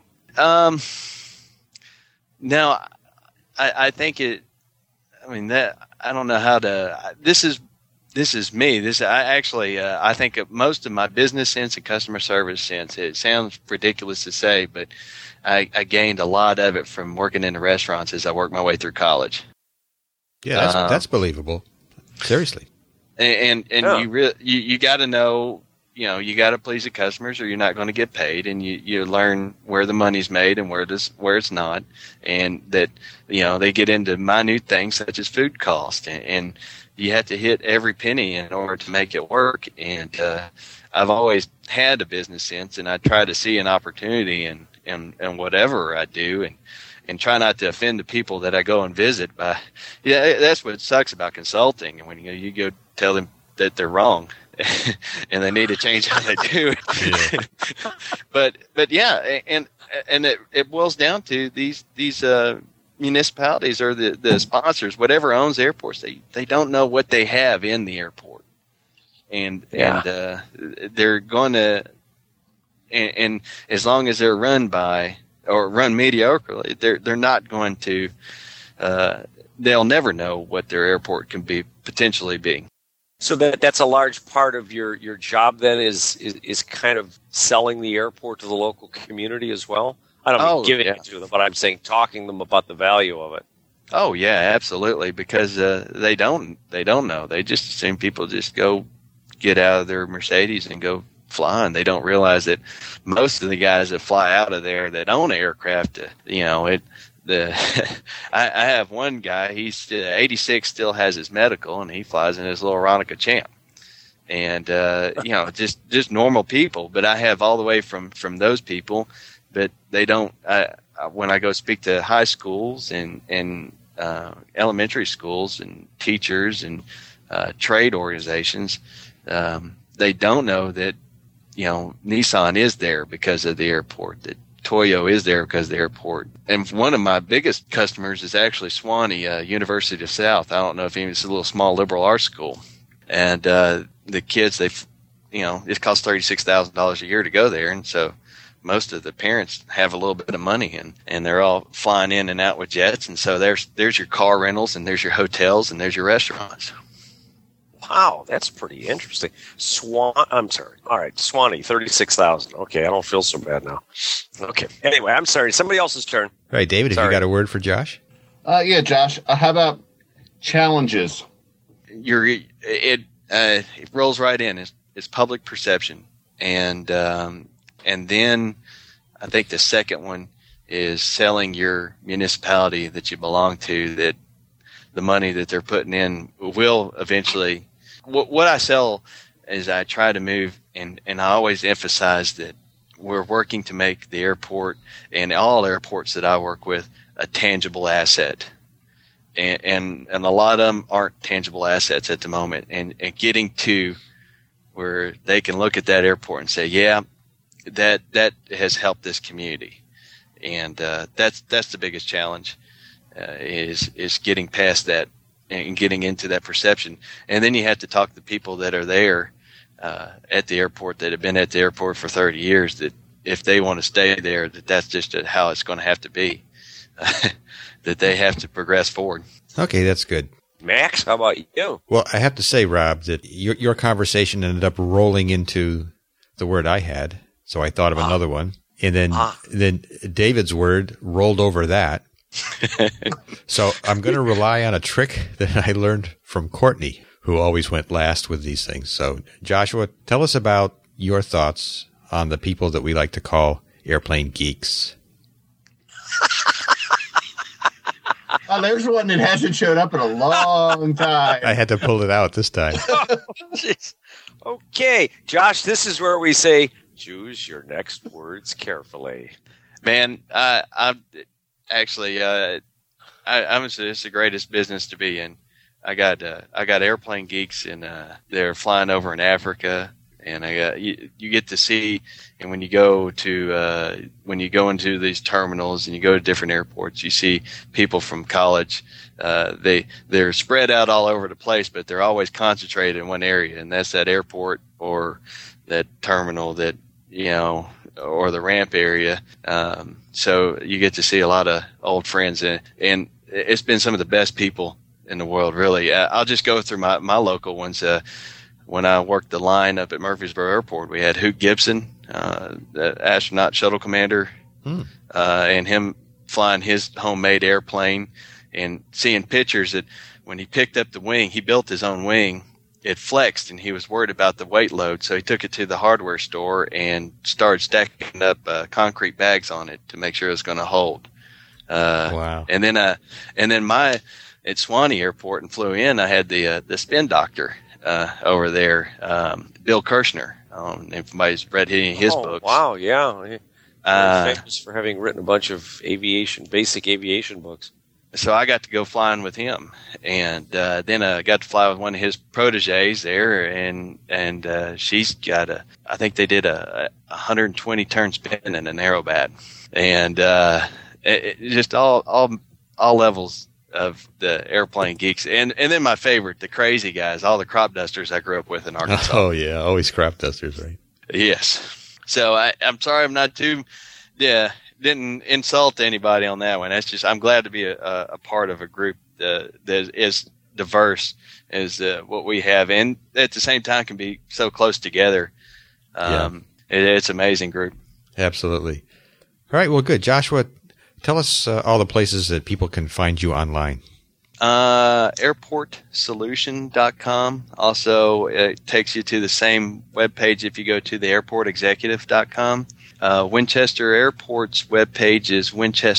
No, I think it. I mean, that I don't know how to. This is me. I think most of my business sense and customer service sense. It sounds ridiculous to say, but I gained a lot of it from working in the restaurants as I worked my way through college. Yeah, that's believable. Seriously. And you got to know, you got to please the customers or you're not going to get paid, and you learn where the money's made and where it's not, and that they get into minute things such as food cost, and you have to hit every penny in order to make it work. And I've always had a business sense, and I try to see an opportunity in whatever I do, and try not to offend the people that I go and visit. That's what sucks about consulting, and when you go tell them that they're wrong and they need to change how they do it. but yeah, and it boils down to these municipalities or the sponsors, whatever owns airports, they don't know what they have in the airport, and they're going to, and as long as they're run mediocrely, they're not going to. They'll never know what their airport can be potentially being. So that's a large part of your job then is kind of selling the airport to the local community as well. I don't mean giving it to them, but I'm saying talking to them about the value of it. Oh yeah, absolutely. Because they don't know. They just assume people just go get out of their Mercedes and go flying. They don't realize that most of the guys that fly out of there that own aircraft, I have one guy, he's 86, still has his medical, and he flies in his little Aeronca Champ. And, just normal people. But I have all the way from those people, but they don't, when I go speak to high schools and elementary schools and teachers and trade organizations, they don't know that, Nissan is there because of the airport, that Toyo is there because of the airport. And one of my biggest customers is actually Swanee, University of South. I don't know if it's a little small liberal arts school. And the kids, it costs $36,000 a year to go there. And so most of the parents have a little bit of money, and they're all flying in and out with jets. And so there's your car rentals, and there's your hotels, and there's your restaurants. Wow, that's pretty interesting. I'm sorry. All right, Swanee, 36,000. Okay, I don't feel so bad now. Okay. Anyway, I'm sorry. Somebody else's turn. All right, David, have you got a word for Josh? Yeah, Josh. How about challenges? It rolls right in. It's public perception, and then I think the second one is selling your municipality that you belong to, that the money that they're putting in will eventually. What I sell is I try to move, and I always emphasize that we're working to make the airport and all airports that I work with a tangible asset. And a lot of them aren't tangible assets at the moment. And getting to where they can look at that airport and say, yeah, that has helped this community. And that's the biggest challenge, is getting past that and getting into that perception. And then you have to talk to people that are there at the airport, that have been at the airport for 30 years, that if they want to stay there, that's just how it's going to have to be, that they have to progress forward. Okay, that's good. Max, how about you? Well, I have to say, Rob, that your conversation ended up rolling into the word I had, so I thought of another one. And then David's word rolled over that. So I'm going to rely on a trick that I learned from Courtney, who always went last with these things. So, Joshua, tell us about your thoughts on the people that we like to call airplane geeks. Oh, there's one that hasn't showed up in a long time. I had to pull it out this time. Okay, Josh, this is where we say, choose your next words carefully. Man, I'm actually, it's the greatest business to be in. I got airplane geeks, and they're flying over in Africa, and you get to see. And when you go into these terminals and you go to different airports, you see people from college. They're spread out all over the place, but they're always concentrated in one area, and that's that airport or that terminal that, or the ramp area. So you get to see a lot of old friends, and it's been some of the best people in the world, really. I'll just go through my local ones. When I worked the line up at Murfreesboro Airport, we had Hoot Gibson, the astronaut shuttle commander, and him flying his homemade airplane, and seeing pictures that when he picked up the wing, he built his own wing. It flexed, and he was worried about the weight load, so he took it to the hardware store and started stacking up concrete bags on it to make sure it was going to hold. Wow! And then at Swanee Airport and flew in, I had the spin doctor over there, Bill Kirshner. If anybody's read any of his books. Wow! Yeah, famous for having written a bunch of basic aviation books. So I got to go flying with him, and then I got to fly with one of his proteges there, and she's got I think they did a 120 turn spin in an Aerobat, and just all levels of the airplane geeks, and then my favorite, the crazy guys, all the crop dusters I grew up with in Arkansas. Oh yeah, always crop dusters, right? Yes. So I'm sorry I'm not too, didn't insult anybody on that one. That's just, I'm glad to be a part of a group that is diverse as what we have, and at the same time can be so close together. It's an amazing group. Absolutely. All right, well, good. Joshua, tell us all the places that people can find you online. Airportsolution.com. Also, it takes you to the same webpage if you go to the airportexecutive.com. Winchester Airport's webpage is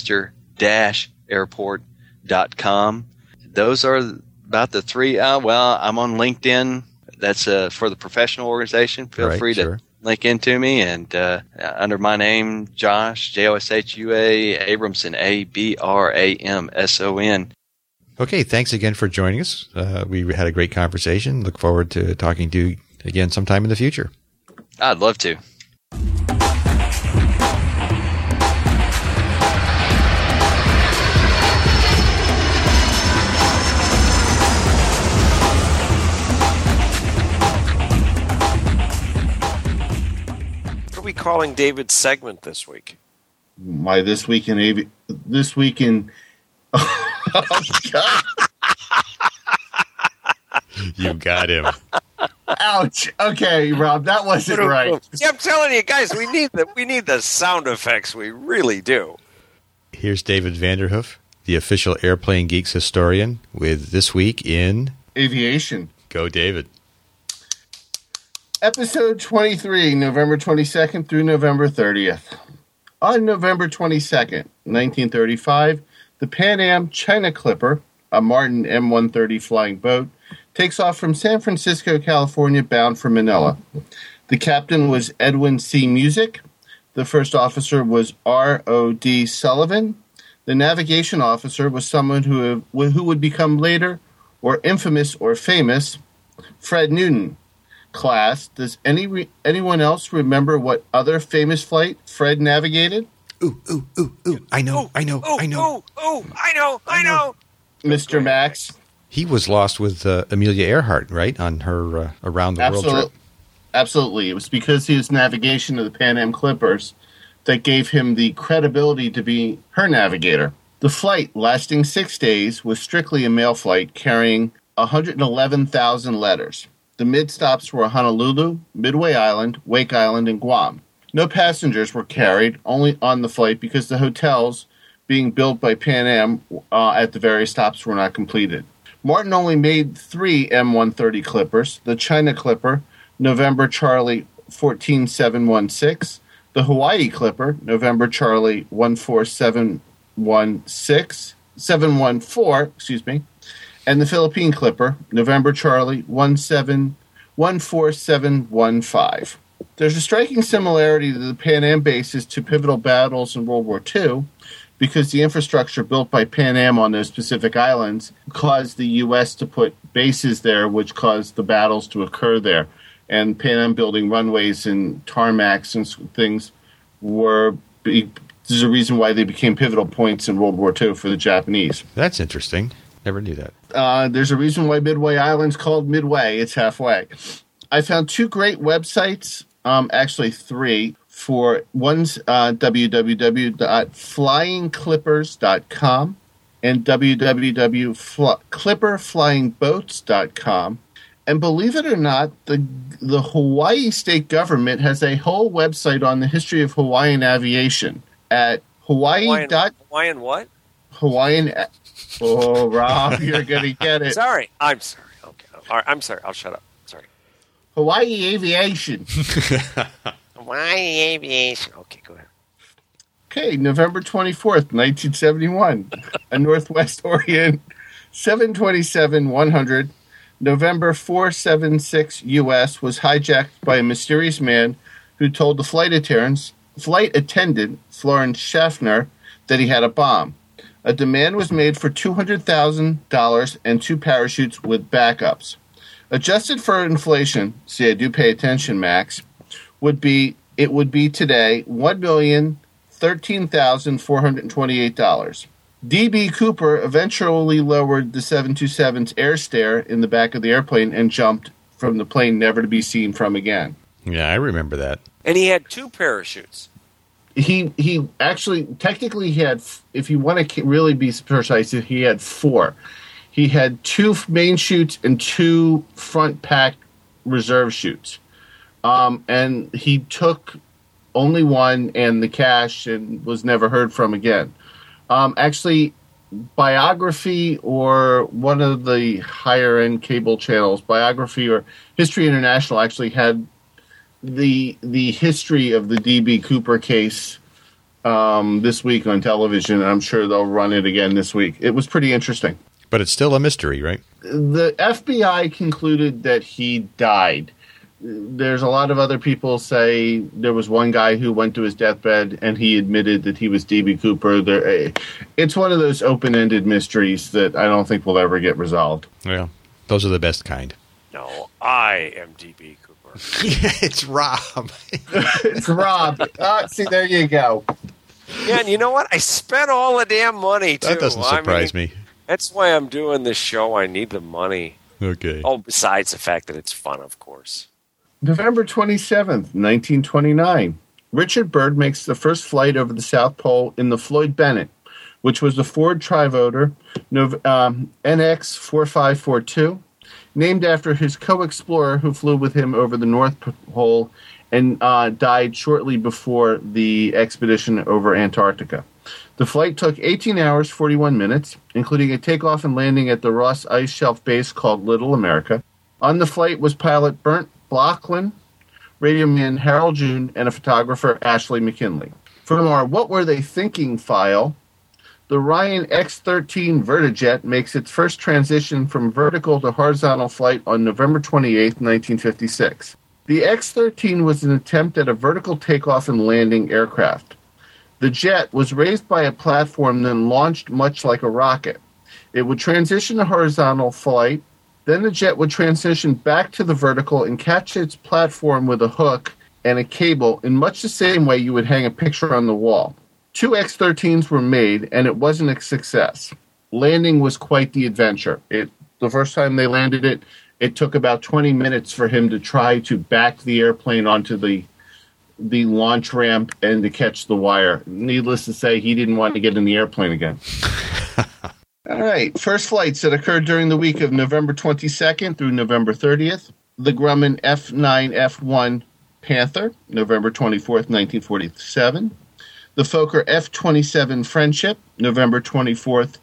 winchester-airport.com. Those are about the three. I'm on LinkedIn. That's for the professional organization. Feel free to link into me, and under my name, Josh, Joshua Abramson, Abramson. Okay, thanks again for joining us. We had a great conversation. Look forward to talking to you again sometime in the future. I'd love to. What are we calling David's segment this week? My This Week in oh, God. You got him. Ouch. Okay, Rob, that wasn't right. Yeah, I'm telling you guys, we need the sound effects. We really do. Here's David Vanderhoof, the official Airplane Geeks historian, with This Week in Aviation. Go, David. Episode 23, November 22nd through November 30th. On November 22nd, 1935, the Pan Am China Clipper, a Martin M130 flying boat, takes off from San Francisco, California, bound for Manila. The captain was Edwin C. Music. The first officer was R.O.D. Sullivan. The navigation officer was someone who would become later, or infamous or famous, Fred Newton. Class, does anyone else remember what other famous flight Fred navigated? Ooh, I know. Mr. Max? He was lost with Amelia Earhart, right, on her around the world trip. Absolutely. It was because his navigation of the Pan Am Clippers that gave him the credibility to be her navigator. The flight, lasting 6 days, was strictly a mail flight carrying 111,000 letters. The mid-stops were Honolulu, Midway Island, Wake Island, and Guam. No passengers were carried, only on the flight because the hotels being built by Pan Am at the various stops were not completed. Martin only made 3 M130 Clippers, the China Clipper, November Charlie 14716, the Hawaii Clipper, November Charlie 714, and the Philippine Clipper, November Charlie 14715. There's a striking similarity to the Pan Am bases to pivotal battles in World War II because the infrastructure built by Pan Am on those Pacific islands caused the U.S. to put bases there, which caused the battles to occur there. And Pan Am building runways and tarmacs and things there's a reason why they became pivotal points in World War II for the Japanese. That's interesting. Never knew that. There's a reason why Midway Island's called Midway. It's halfway. I found 2 great websites, actually 3. One's www.flyingclippers.com and www.clipperflyingboats.com. And believe it or not, the Hawaii state government has a whole website on the history of Hawaiian aviation at Hawaiian what? Hawaiian. Oh, Rob, you're going to get it. I'm sorry. Okay. All right, I'm sorry. I'll shut up. Sorry. Hawaii Aviation. Hawaii Aviation. Okay, go ahead. Okay, November 24th, 1971. A Northwest Orient 727-100, November 476 U.S. was hijacked by a mysterious man who told the flight attendant, Florence Schaffner, that he had a bomb. A demand was made for $200,000 and 2 parachutes with backups. Adjusted for inflation, see, I do pay attention, Max, would be today $1,013,428. D.B. Cooper eventually lowered the 727's air stair in the back of the airplane and jumped from the plane, never to be seen from again. Yeah, I remember that. And he had 2 parachutes. He actually, technically he had, if you want to really be precise, he had 4. He had 2 main chutes and 2 front pack reserve chutes. And he took only one and the cash and was never heard from again. Actually, Biography or one of the higher-end cable channels, Biography or History International, actually had the history of the D.B. Cooper case this week on television. I'm sure they'll run it again this week. It was pretty interesting. But it's still a mystery, right? The FBI concluded that he died. there's a lot of other people say there was one guy who went to his deathbed and he admitted that he was D.B. Cooper. It's one of those open-ended mysteries that I don't think will ever get resolved. Well, those are the best kind. No, I am D.B. Cooper. It's Rob. It's Rob. See, there you go. Yeah, and you know what? I spent all the damn money, too. That doesn't surprise me. That's why I'm doing this show. I need the money. Okay. Oh, besides the fact that it's fun, of course. November 27th, 1929. Richard Byrd makes the first flight over the South Pole in the Floyd Bennett, which was a Ford Trivoter NX-4542, named after his co-explorer who flew with him over the North Pole and died shortly before the expedition over Antarctica. The flight took 18 hours, 41 minutes, including a takeoff and landing at the Ross Ice Shelf base called Little America. On the flight was pilot Bernd Blocklin, radioman Harold June, and a photographer, Ashley McKinley. From our What Were They Thinking file, the Ryan X-13 Vertijet makes its first transition from vertical to horizontal flight on November 28, 1956. The X-13 was an attempt at a vertical takeoff and landing aircraft. The jet was raised by a platform, then launched much like a rocket. It would transition to horizontal flight, then the jet would transition back to the vertical and catch its platform with a hook and a cable in much the same way you would hang a picture on the wall. 2 X-13s were made, and it wasn't a success. Landing was quite the adventure. The first time they landed it, it took about 20 minutes for him to try to back the airplane onto the launch ramp and to catch the wire. Needless to say, he didn't want to get in the airplane again. All right. First flights that occurred during the week of November 22nd through November 30th. The Grumman F9F1 Panther, November 24th, 1947. The Fokker F-27 Friendship, November 24th,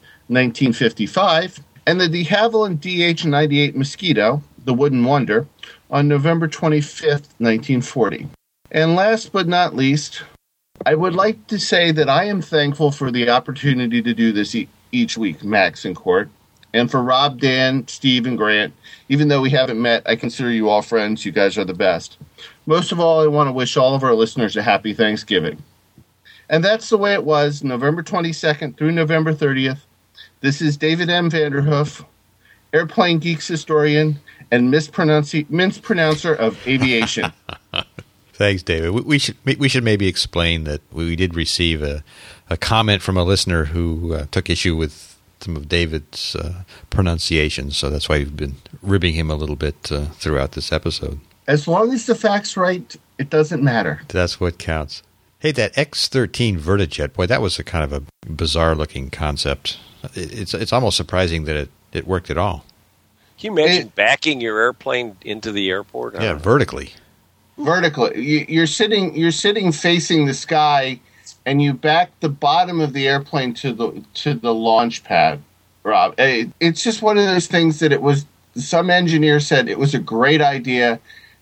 1955. And the de Havilland DH-98 Mosquito, the Wooden Wonder, on November 25th, 1940. And last but not least, I would like to say that I am thankful for the opportunity to do this each week, Max and Court, and for Rob, Dan, Steve, and Grant. Even though we haven't met, I consider you all friends. You guys are the best. Most of all, I want to wish all of our listeners a happy Thanksgiving. And that's the way it was, November 22nd through November 30th. This is David M. Vanderhoof, Airplane Geeks historian and mispronouncer of aviation. Thanks, David. We should maybe explain that we did receive a comment from a listener who took issue with some of David's pronunciations, so that's why we've been ribbing him a little bit throughout this episode. As long as the fact's right, it doesn't matter. That's what counts. Hey, that X-13 Vertijet, boy, that was a kind of a bizarre-looking concept. It's almost surprising that it worked at all. Can you imagine backing your airplane into the airport? Yeah, vertically. Vertically, you're sitting facing the sky, and you back the bottom of the airplane to the launch pad. Rob, it's just one of those things that it was. Some engineer said it was a great idea,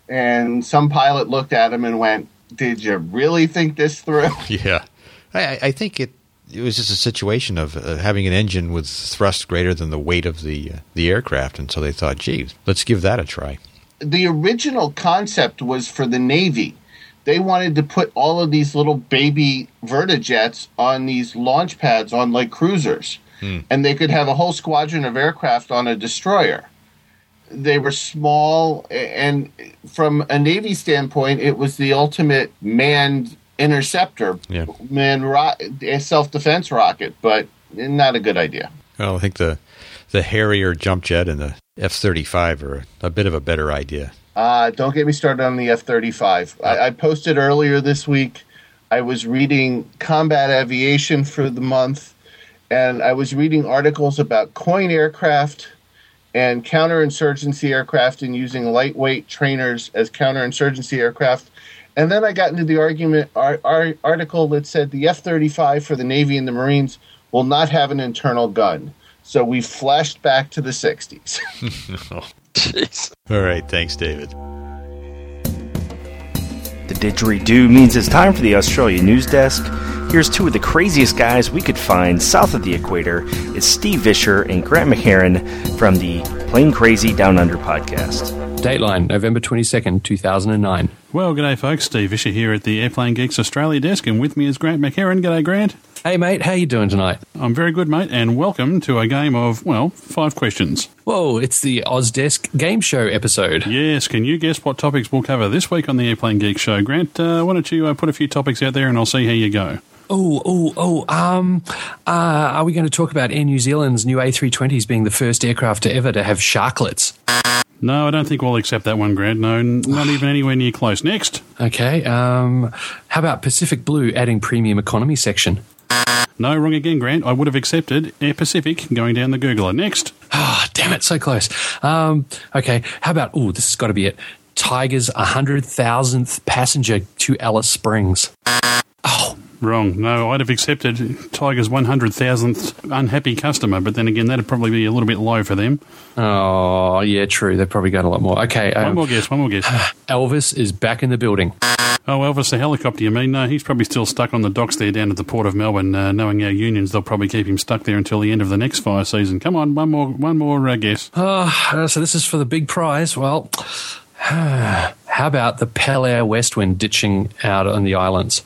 and some pilot looked at him and went, "Did you really think this through?" Yeah, I think it was just a situation of having an engine with thrust greater than the weight of the aircraft, and so they thought, "Gee, let's give that a try." The original concept was for the Navy. They wanted to put all of these little baby Vertijets on these launch pads on like cruisers, and they could have a whole squadron of aircraft on a destroyer. They were small, and from a Navy standpoint, it was the ultimate manned interceptor, manned self-defense rocket, but not a good idea. Well, I think the Harrier jump jet and the F-35 are a bit of a better idea. Don't get me started on the F-35. I posted earlier this week, I was reading Combat Aviation for the month, and I was reading articles about coin aircraft and counterinsurgency aircraft and using lightweight trainers as counterinsurgency aircraft. And then I got into the article that said the F-35 for the Navy and the Marines will not have an internal gun. So we flashed back to the 60s. Jeez. All right. Thanks, David. The didgeridoo means it's time for the Australia News Desk. Here's two of the craziest guys we could find south of the equator. It's Steve Visscher and Grant McHerron from the Plain Crazy Down Under podcast. Dateline, November 22nd, 2009. Well, g'day folks, Steve Visscher here at the Airplane Geeks Australia desk, and with me is Grant McHerron. G'day, Grant. Hey, mate, how you doing tonight? I'm very good, mate, and welcome to a game of, 5 questions. Whoa, it's the Ozdesk game show episode. Yes, can you guess what topics we'll cover this week on the Airplane Geeks show? Grant, why don't you put a few topics out there and I'll see how you go. Are we going to talk about Air New Zealand's new A320s being the first aircraft ever to have sharklets? No, I don't think we'll accept that one, Grant. No, not even anywhere near close. Next. Okay, how about Pacific Blue adding premium economy section? No, wrong again, Grant. I would have accepted Air Pacific going down the Googler. Next. Oh, damn it, so close. Okay, how about, this has got to be it, Tiger's 100,000th passenger to Alice Springs? Oh. Wrong. No, I'd have accepted Tiger's 100,000th unhappy customer, but then again, that'd probably be a little bit low for them. Oh, yeah, true. They've probably got a lot more. Okay. One more guess. Elvis is back in the building. Oh, Elvis the helicopter, you mean? No, he's probably still stuck on the docks there down at the Port of Melbourne. Knowing our unions, they'll probably keep him stuck there until the end of the next fire season. Come on, one more guess. So this is for the big prize. Well, how about the Pell Air Westwind ditching out on the islands?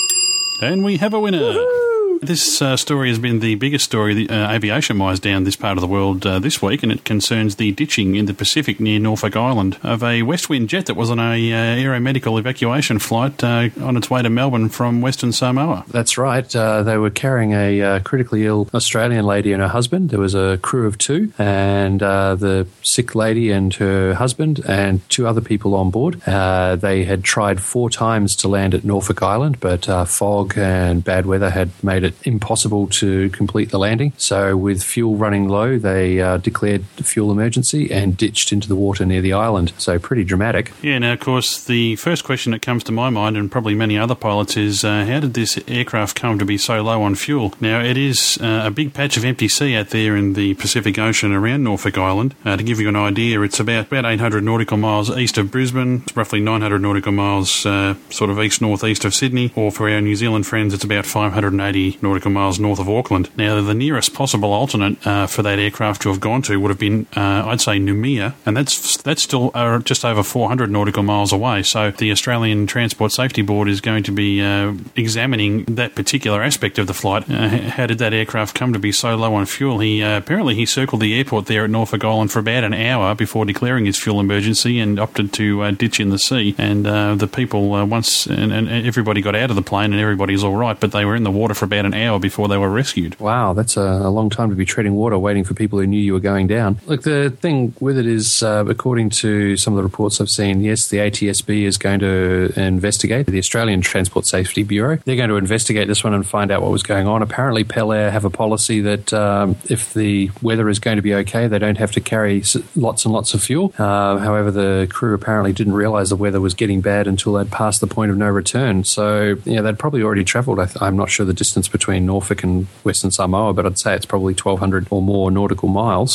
And we have a winner. Woo-hoo! This story has been the biggest story aviation-wise down this part of the world this week, and it concerns the ditching in the Pacific near Norfolk Island of a Westwind jet that was on a aeromedical evacuation flight on its way to Melbourne from Western Samoa. That's right. They were carrying a critically ill Australian lady and her husband. There was a crew of 2, and the sick lady and her husband and 2 other people on board. They had tried 4 times to land at Norfolk Island, but fog and bad weather had made it impossible to complete the landing. So with fuel running low, they declared fuel emergency and ditched into the water near the island. So pretty dramatic. Yeah, now, of course, the first question that comes to my mind, and probably many other pilots, is how did this aircraft come to be so low on fuel? Now, it is a big patch of empty sea out there in the Pacific Ocean around Norfolk Island. To give you an idea, it's about 800 nautical miles east of Brisbane. It's roughly 900 nautical miles sort of east-northeast of Sydney, or for our New Zealand friends, it's about 580 nautical miles north of Auckland. Now, the nearest possible alternate for that aircraft to have gone to would have been, I'd say, Noumea, and that's still just over 400 nautical miles away. So the Australian Transport Safety Board is going to be examining that particular aspect of the flight. How did that aircraft come to be so low on fuel? Apparently he circled the airport there at Norfolk Island for about an hour before declaring his fuel emergency and opted to ditch in the sea. And the people and everybody got out of the plane and everybody's all right, but they were in the water for about an hour before they were rescued. Wow, that's a long time to be treading water waiting for people who knew you were going down. Look, the thing with it is, according to some of the reports I've seen, yes, the ATSB is going to investigate, the Australian Transport Safety Bureau. They're going to investigate this one and find out what was going on. Apparently, Pell Air have a policy that if the weather is going to be okay, they don't have to carry lots and lots of fuel. However, the crew apparently didn't realise the weather was getting bad until they'd passed the point of no return. So, they'd probably already travelled. I'm not sure the distance between Norfolk and Western Samoa, but I'd say it's probably 1,200 or more nautical miles.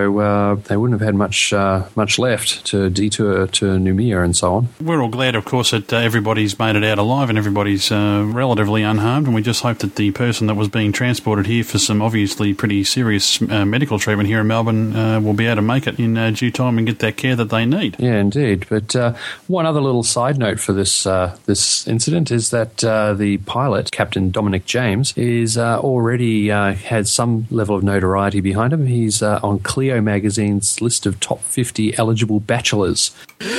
So they wouldn't have had much left to detour to Noumea and so on. We're all glad, of course, that everybody's made it out alive and everybody's relatively unharmed, and we just hope that the person that was being transported here for some obviously pretty serious medical treatment here in Melbourne will be able to make it in due time and get that care that they need. Yeah, indeed. But one other little side note for this incident is that the pilot, Captain Dominic James, is already had some level of notoriety behind him. He's on Clio magazine's list of top 50 eligible bachelors.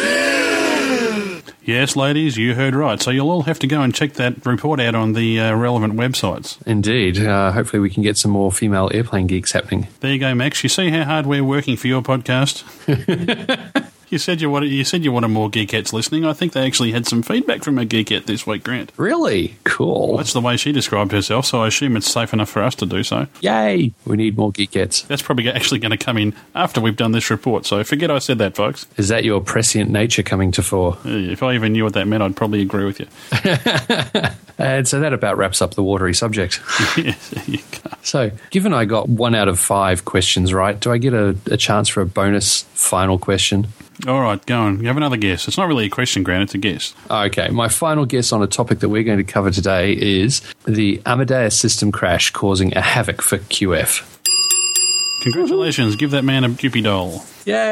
Yes, ladies, you heard right. So you'll all have to go and check that report out on the relevant websites. Indeed. Hopefully we can get some more female airplane geeks happening. There you go, Max. You see how hard we're working for your podcast? You said you wanted more geekettes listening. I think they actually had some feedback from a geekette this week, Grant. Really? Cool. Well, that's the way she described herself, so I assume it's safe enough for us to do so. Yay! We need more geekettes. That's probably actually going to come in after we've done this report, so forget I said that, folks. Is that your prescient nature coming to fore? If I even knew what that meant, I'd probably agree with you. And so that about wraps up the watery subject. Yes, there you go. So, given I got 1 out of 5 questions right, do I get a chance for a bonus final question? All right, go on. You have another guess. It's not really a question, Grant. It's a guess. Okay, my final guess on a topic that we're going to cover today is the Amadeus system crash causing a havoc for QF. Congratulations. Give that man a Doopy doll.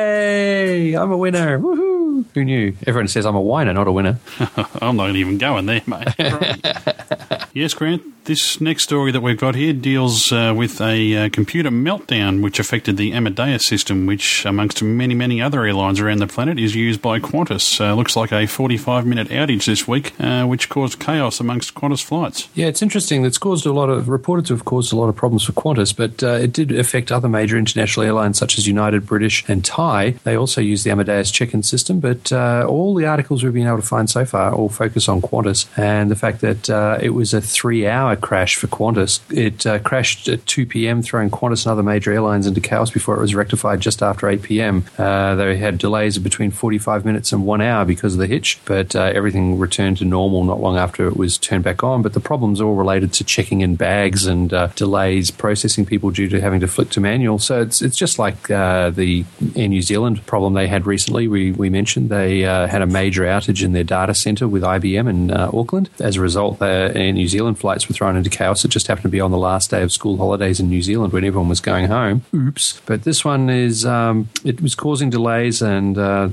Yay! I'm a winner. Woohoo! Who knew? Everyone says I'm a whiner, not a winner. I'm not even going there, mate. Yes, Grant, this next story that we've got here deals with a computer meltdown which affected the Amadeus system, which, amongst many, many other airlines around the planet, is used by Qantas. Looks like a 45-minute outage this week, which caused chaos amongst Qantas flights. Yeah, it's interesting. It's reported to have caused a lot of problems for Qantas, but it did affect other major international airlines such as United, British, and Thai. They also use the Amadeus check-in system, but all the articles we've been able to find so far all focus on Qantas and the fact that it was a 3-hour crash for Qantas. It crashed at 2 p.m, throwing Qantas and other major airlines into chaos before it was rectified just after 8 p.m. They had delays of between 45 minutes and 1 hour because of the hitch, but everything returned to normal not long after it was turned back on. But the problems all related to checking in bags and delays processing people due to having to flick to manual. So it's just like the Air New Zealand problem they had recently. We mentioned they had a major outage in their data centre with IBM in Auckland. As a result, Air New Zealand flights were thrown into chaos. It just happened to be on the last day of school holidays in New Zealand when everyone was going home. Oops. But this one is, it was causing delays, and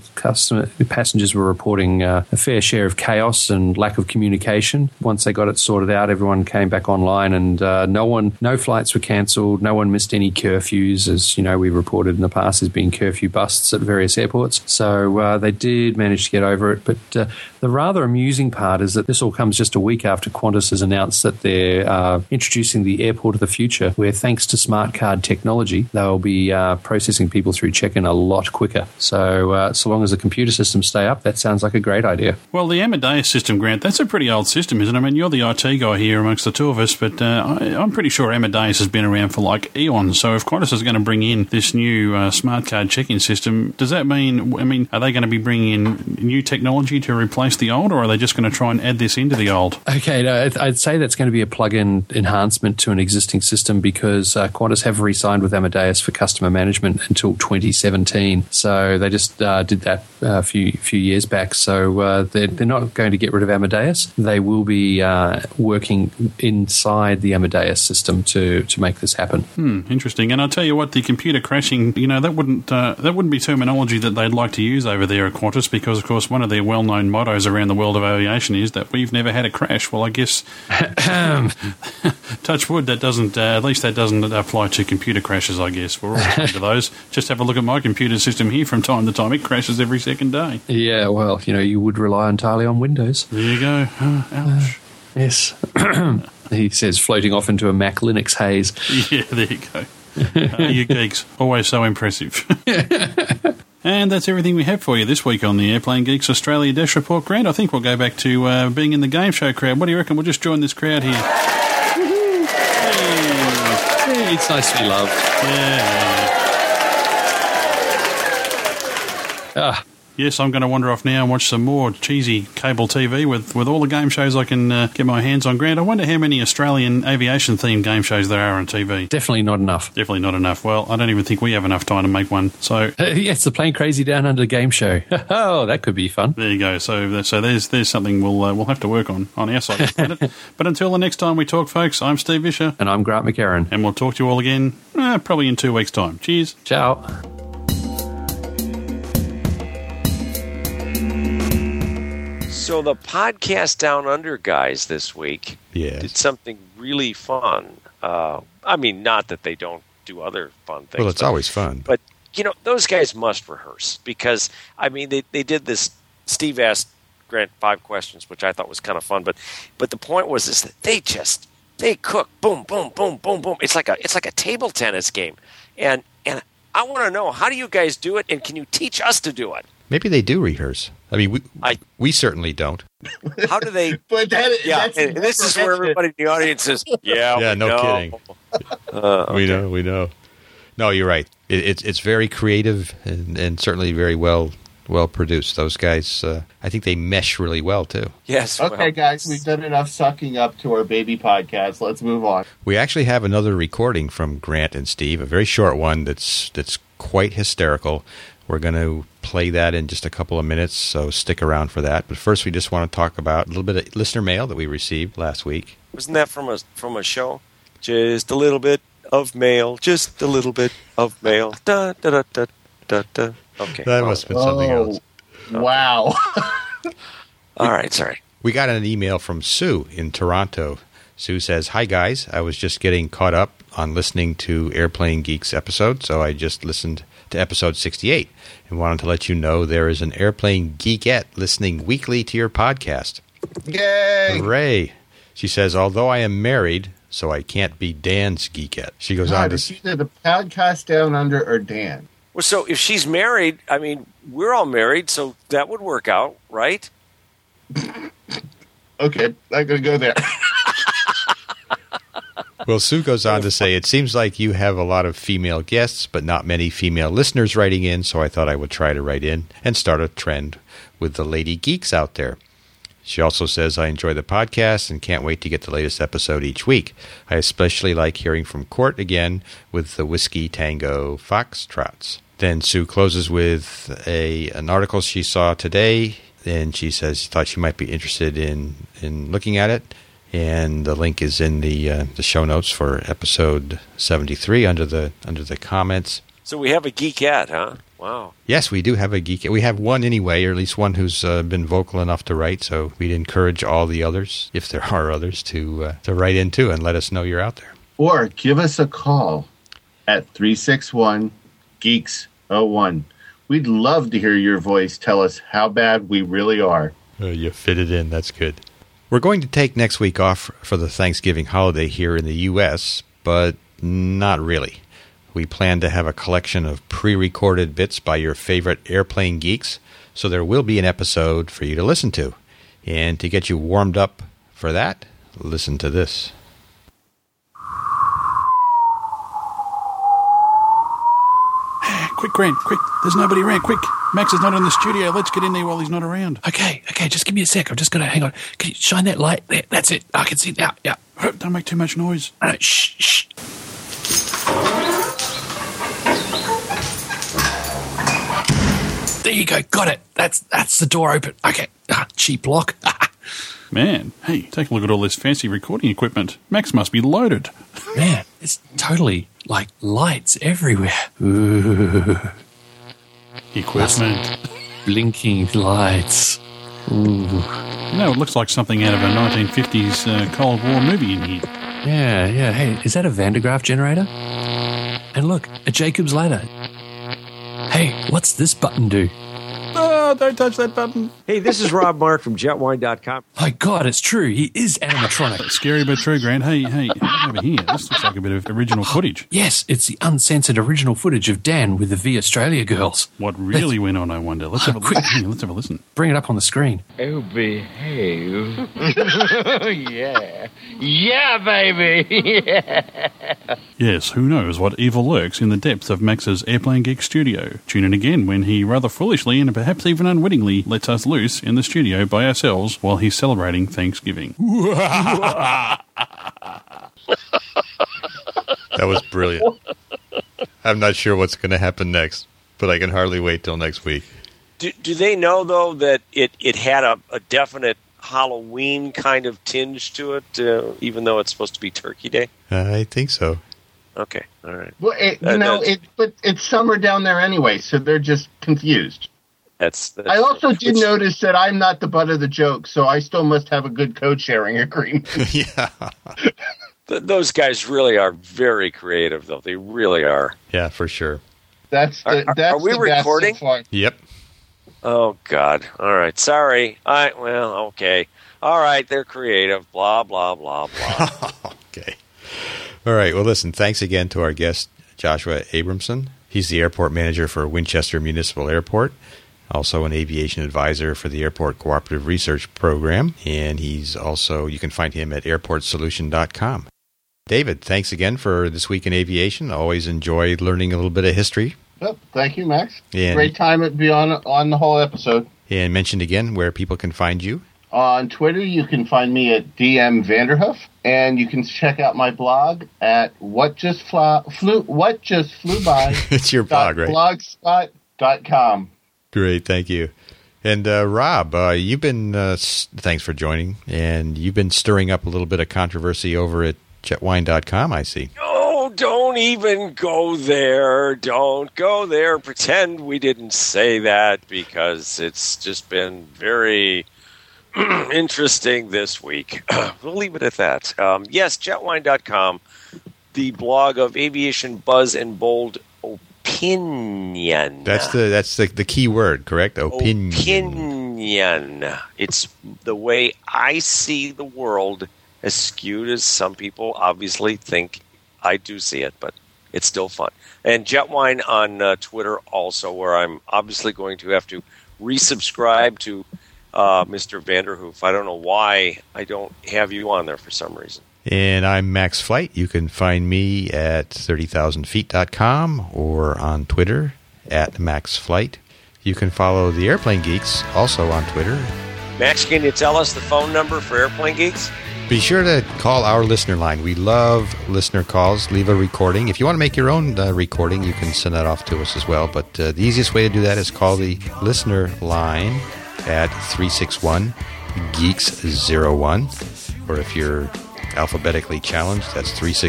passengers were reporting a fair share of chaos and lack of communication. Once they got it sorted out, everyone came back online, and no flights were cancelled. No one missed any curfews, as you know, we reported in the past as being curfew busts at various airports. So they did manage to get over it. But the rather amusing part is that this all comes just a week after Qantas has announced that they're introducing the airport of the future, where thanks to smart card technology, they'll be processing people through check-in a lot quicker. So so long as the computer systems stay up, that sounds like a great idea. Well, the Amadeus system, Grant, that's a pretty old system, isn't it? I mean, you're the IT guy here amongst the two of us, but I'm pretty sure Amadeus has been around for like eons. So if Qantas is going to bring in this new smart card check-in system, does that mean, are they going to be bringing in new technology to replace the old, or are they just going to try and add this into the old? Okay, no, I'd say that's going to be a plug-in enhancement to an existing system, because Qantas have re-signed with Amadeus for customer management until 2017. So they just did that a few years back. So they're not going to get rid of Amadeus. They will be working inside the Amadeus system to make this happen. Interesting. And I'll tell you what, the computer crashing, that wouldn't be terminology that they'd like to use over there at Qantas, because of course one of their well-known mottos around the world of aviation is that we've never had a crash. Well, I guess touch wood, that doesn't at least that doesn't apply to computer crashes, I guess. We're all into those. Just have a look at my computer system here from time to time. It crashes every second day. Yeah, well, you would rely entirely on Windows. There you go. Ouch. Yes. He says, floating off into a Mac Linux haze. Yeah, there you go. You geeks, always so impressive. And that's everything we have for you this week on the Airplane Geeks Australia Dash Report. Grant, I think we'll go back to being in the game show crowd. What do you reckon? We'll just join this crowd here. Hey, it's nice to be loved. Yeah. Yes, I'm going to wander off now and watch some more cheesy cable TV with all the game shows I can get my hands on. Grant, I wonder how many Australian aviation-themed game shows there are on TV. Definitely not enough. Definitely not enough. Well, I don't even think we have enough time to make one. So yes, the Plane Crazy Down Under game show. Oh, that could be fun. There you go. So there's something we'll have to work on our side. But until the next time we talk, folks, I'm Steve Vischer. And I'm Grant McHerron. And we'll talk to you all again probably in 2 weeks' time. Cheers. Ciao. So the podcast Down Under guys this week did something really fun. Not that they don't do other fun things. Well, it's always fun. But, those guys must rehearse because, they did this. Steve asked Grant 5 questions, which I thought was kind of fun. But the point was is that they cook. Boom, boom, boom, boom, boom. It's like a table tennis game. And I want to know, how do you guys do it? And can you teach us to do it? Maybe they do rehearse. We certainly don't. How do they? But that's and this is where everybody in the audience is. Yeah, no kidding. We know. No, you're right. It's very creative and certainly very well produced. Those guys, I think they mesh really well too. Yes. Okay, guys, we've done enough sucking up to our baby podcast. Let's move on. We actually have another recording from Grant and Steve, a very short one that's quite hysterical. We're going to play that in just a couple of minutes, so stick around for that. But first, we just want to talk about a little bit of listener mail that we received last week. Wasn't that from a show? Just a little bit of mail, just a little bit of mail. Da da da da da da. Okay. That must have been something else. Wow. All right, sorry. We got an email from Sue in Toronto. Sue says, "Hi guys, I was just getting caught up on listening to Airplane Geeks episode, so I just listened to episode 68 and wanted to let you know there is an Airplane Geekette listening weekly to your podcast." Yay! Hooray! She says, "Although I am married, so I can't be Dan's Geekette." She goes on to say, either the podcast Down Under or Dan. Well, so if she's married, I mean, we're all married, so that would work out, right? Okay, I'm going to go there. Well, Sue goes on to say, "It seems like you have a lot of female guests, but not many female listeners writing in, so I thought I would try to write in and start a trend with the lady geeks out there." She also says, "I enjoy the podcast and can't wait to get the latest episode each week. I especially like hearing from Court again with the Whiskey Tango Foxtrots." Then Sue closes with an article she saw today, and she says she thought she might be interested in looking at it. And the link is in the show notes for episode 73 under the comments. So we have a geekette, huh? Wow. Yes, we do have a geekette. We have one anyway, or at least one who's been vocal enough to write. So we'd encourage all the others, if there are others, to write in too and let us know you're out there. Or give us a call at 361-GEEKS-01. We'd love to hear your voice tell us how bad we really are. You fit it in. That's good. We're going to take next week off for the Thanksgiving holiday here in the U.S., but not really. We plan to have a collection of pre-recorded bits by your favorite airplane geeks, so there will be an episode for you to listen to. And to get you warmed up for that, listen to this. Quick, Grant, quick. There's nobody around. Quick. Max is not in the studio. Let's get in there while he's not around. Okay, just give me a sec. I'm just going to hang on. Can you shine that light? There, that's it. I can see it now. Yeah. Don't make too much noise. Shh. There you go. Got it. That's the door open. Okay. Cheap lock. Man, hey, take a look at all this fancy recording equipment. Max must be loaded. Man, it's totally like lights everywhere. Ooh. Equipment. Blinking lights. Ooh. It looks like something out of a 1950s Cold War movie in here. Yeah. Hey, is that a Van de Graaff generator? And look, a Jacob's ladder. Hey, what's this button do? Oh, don't touch that button. Hey, this is Rob Mark from JetWine.com. My God, it's true. He is animatronic. Scary but true, Grant. Hey, over here. This looks like a bit of original footage. Yes, it's the uncensored original footage of Dan with the V Australia girls. What really went on, I wonder. Let's have a let's have a listen. Bring it up on the screen. Oh, behave. Yeah. Yeah, baby. Yeah. Yes, who knows what evil lurks in the depths of Max's Airplane Geek studio. Tune in again when he rather foolishly and perhaps even unwittingly lets us loose in the studio by ourselves while he's celebrating Thanksgiving. That was brilliant. I'm not sure what's going to happen next, but I can hardly wait till next week. Do they know, though, that it had a definite Halloween kind of tinge to it, even though it's supposed to be Turkey Day? I think so. Okay, all right. Well, but it's summer down there anyway, so they're just confused. That's I also did notice that I'm not the butt of the joke, so I still must have a good code-sharing agreement. Yeah. Those guys really are very creative, though. They really are. Yeah, for sure. Are we recording? So Yep. Oh, God. All right. Sorry. Okay. All right. They're creative. Blah, blah, blah, blah. Okay. All right. Well, listen, thanks again to our guest, Joshua Abramson. He's the airport manager for Winchester Municipal Airport, also an aviation advisor for the Airport Cooperative Research Program, and he's also, you can find him at airportsolution.com. David, thanks again for This Week in Aviation. Always enjoyed learning a little bit of history. Yep. Thank you, Max. And, great time to be on the whole episode. And mentioned again where people can find you. On Twitter, you can find me at DM Vanderhoof, and you can check out my blog at What Just Flew By. It's your blog, right? aviationbuzz.com. Great, thank you. And Rob, you've been thanks for joining, and you've been stirring up a little bit of controversy over at jetwine.com, I see. Oh, don't even go there. Don't go there. Pretend we didn't say that, because it's just been very interesting this week. We'll leave it at that. Yes, jetwine.com, the blog of aviation buzz and bold opinion. That's the key word, correct? Opinion. It's the way I see the world, as skewed as some people obviously think I do see it, but it's still fun. And Jetwine on Twitter also, where I'm obviously going to have to resubscribe to Mr. Vanderhoof. I don't know why I don't have you on there for some reason. And I'm Max Flight. You can find me at 30,000feet.com or on Twitter at Max Flight. You can follow the Airplane Geeks also on Twitter. Max, can you tell us the phone number for Airplane Geeks? Be sure to call our listener line. We love listener calls. Leave a recording. If you want to make your own recording, you can send that off to us as well. But the easiest way to do that is call the listener line at 361-GEEKS-01. Or if you're alphabetically challenged, that's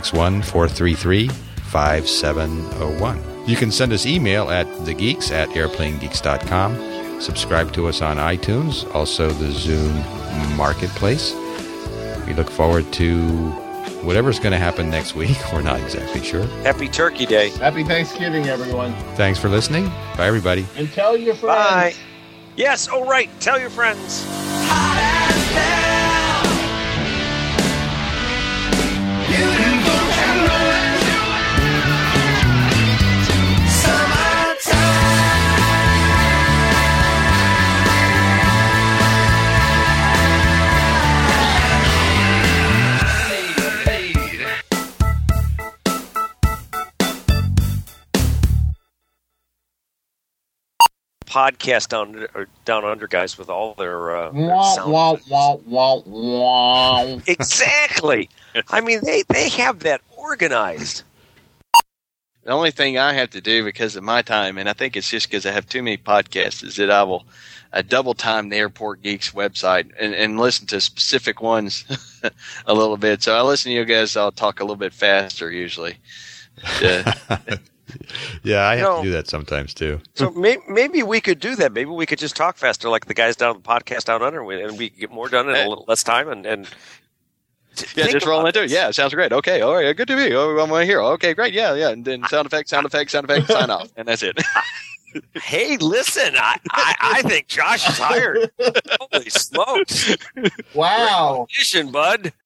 361-433-5701. You can send us email at thegeeks@airplanegeeks.com. Subscribe to us on iTunes, also the Zune Marketplace. We look forward to whatever's going to happen next week. We're not exactly sure. Happy Turkey Day. Happy Thanksgiving, everyone. Thanks for listening. Bye, everybody. And tell your friends. Bye. Yes, oh right, tell your friends. Podcast down under guys with all their sound. Exactly. I mean, they have that organized. The only thing I have to do because of my time, and I think it's just because I have too many podcasts, is that I will double time the Airport Geeks website and listen to specific ones a little bit. So I listen to you guys. I'll talk a little bit faster usually. Yeah, I have to do that sometimes too. So maybe we could do that. Maybe we could just talk faster, like the guys down the podcast down under, and we could get more done in a little less time. And yeah, just roll into it. Yeah, sounds great. Okay, all right, good to be. Oh, I'm here. Okay, great. Yeah, and then sound effects, sign off, and that's it. Hey, listen, I think Josh is hired. Holy smokes! Wow, bud.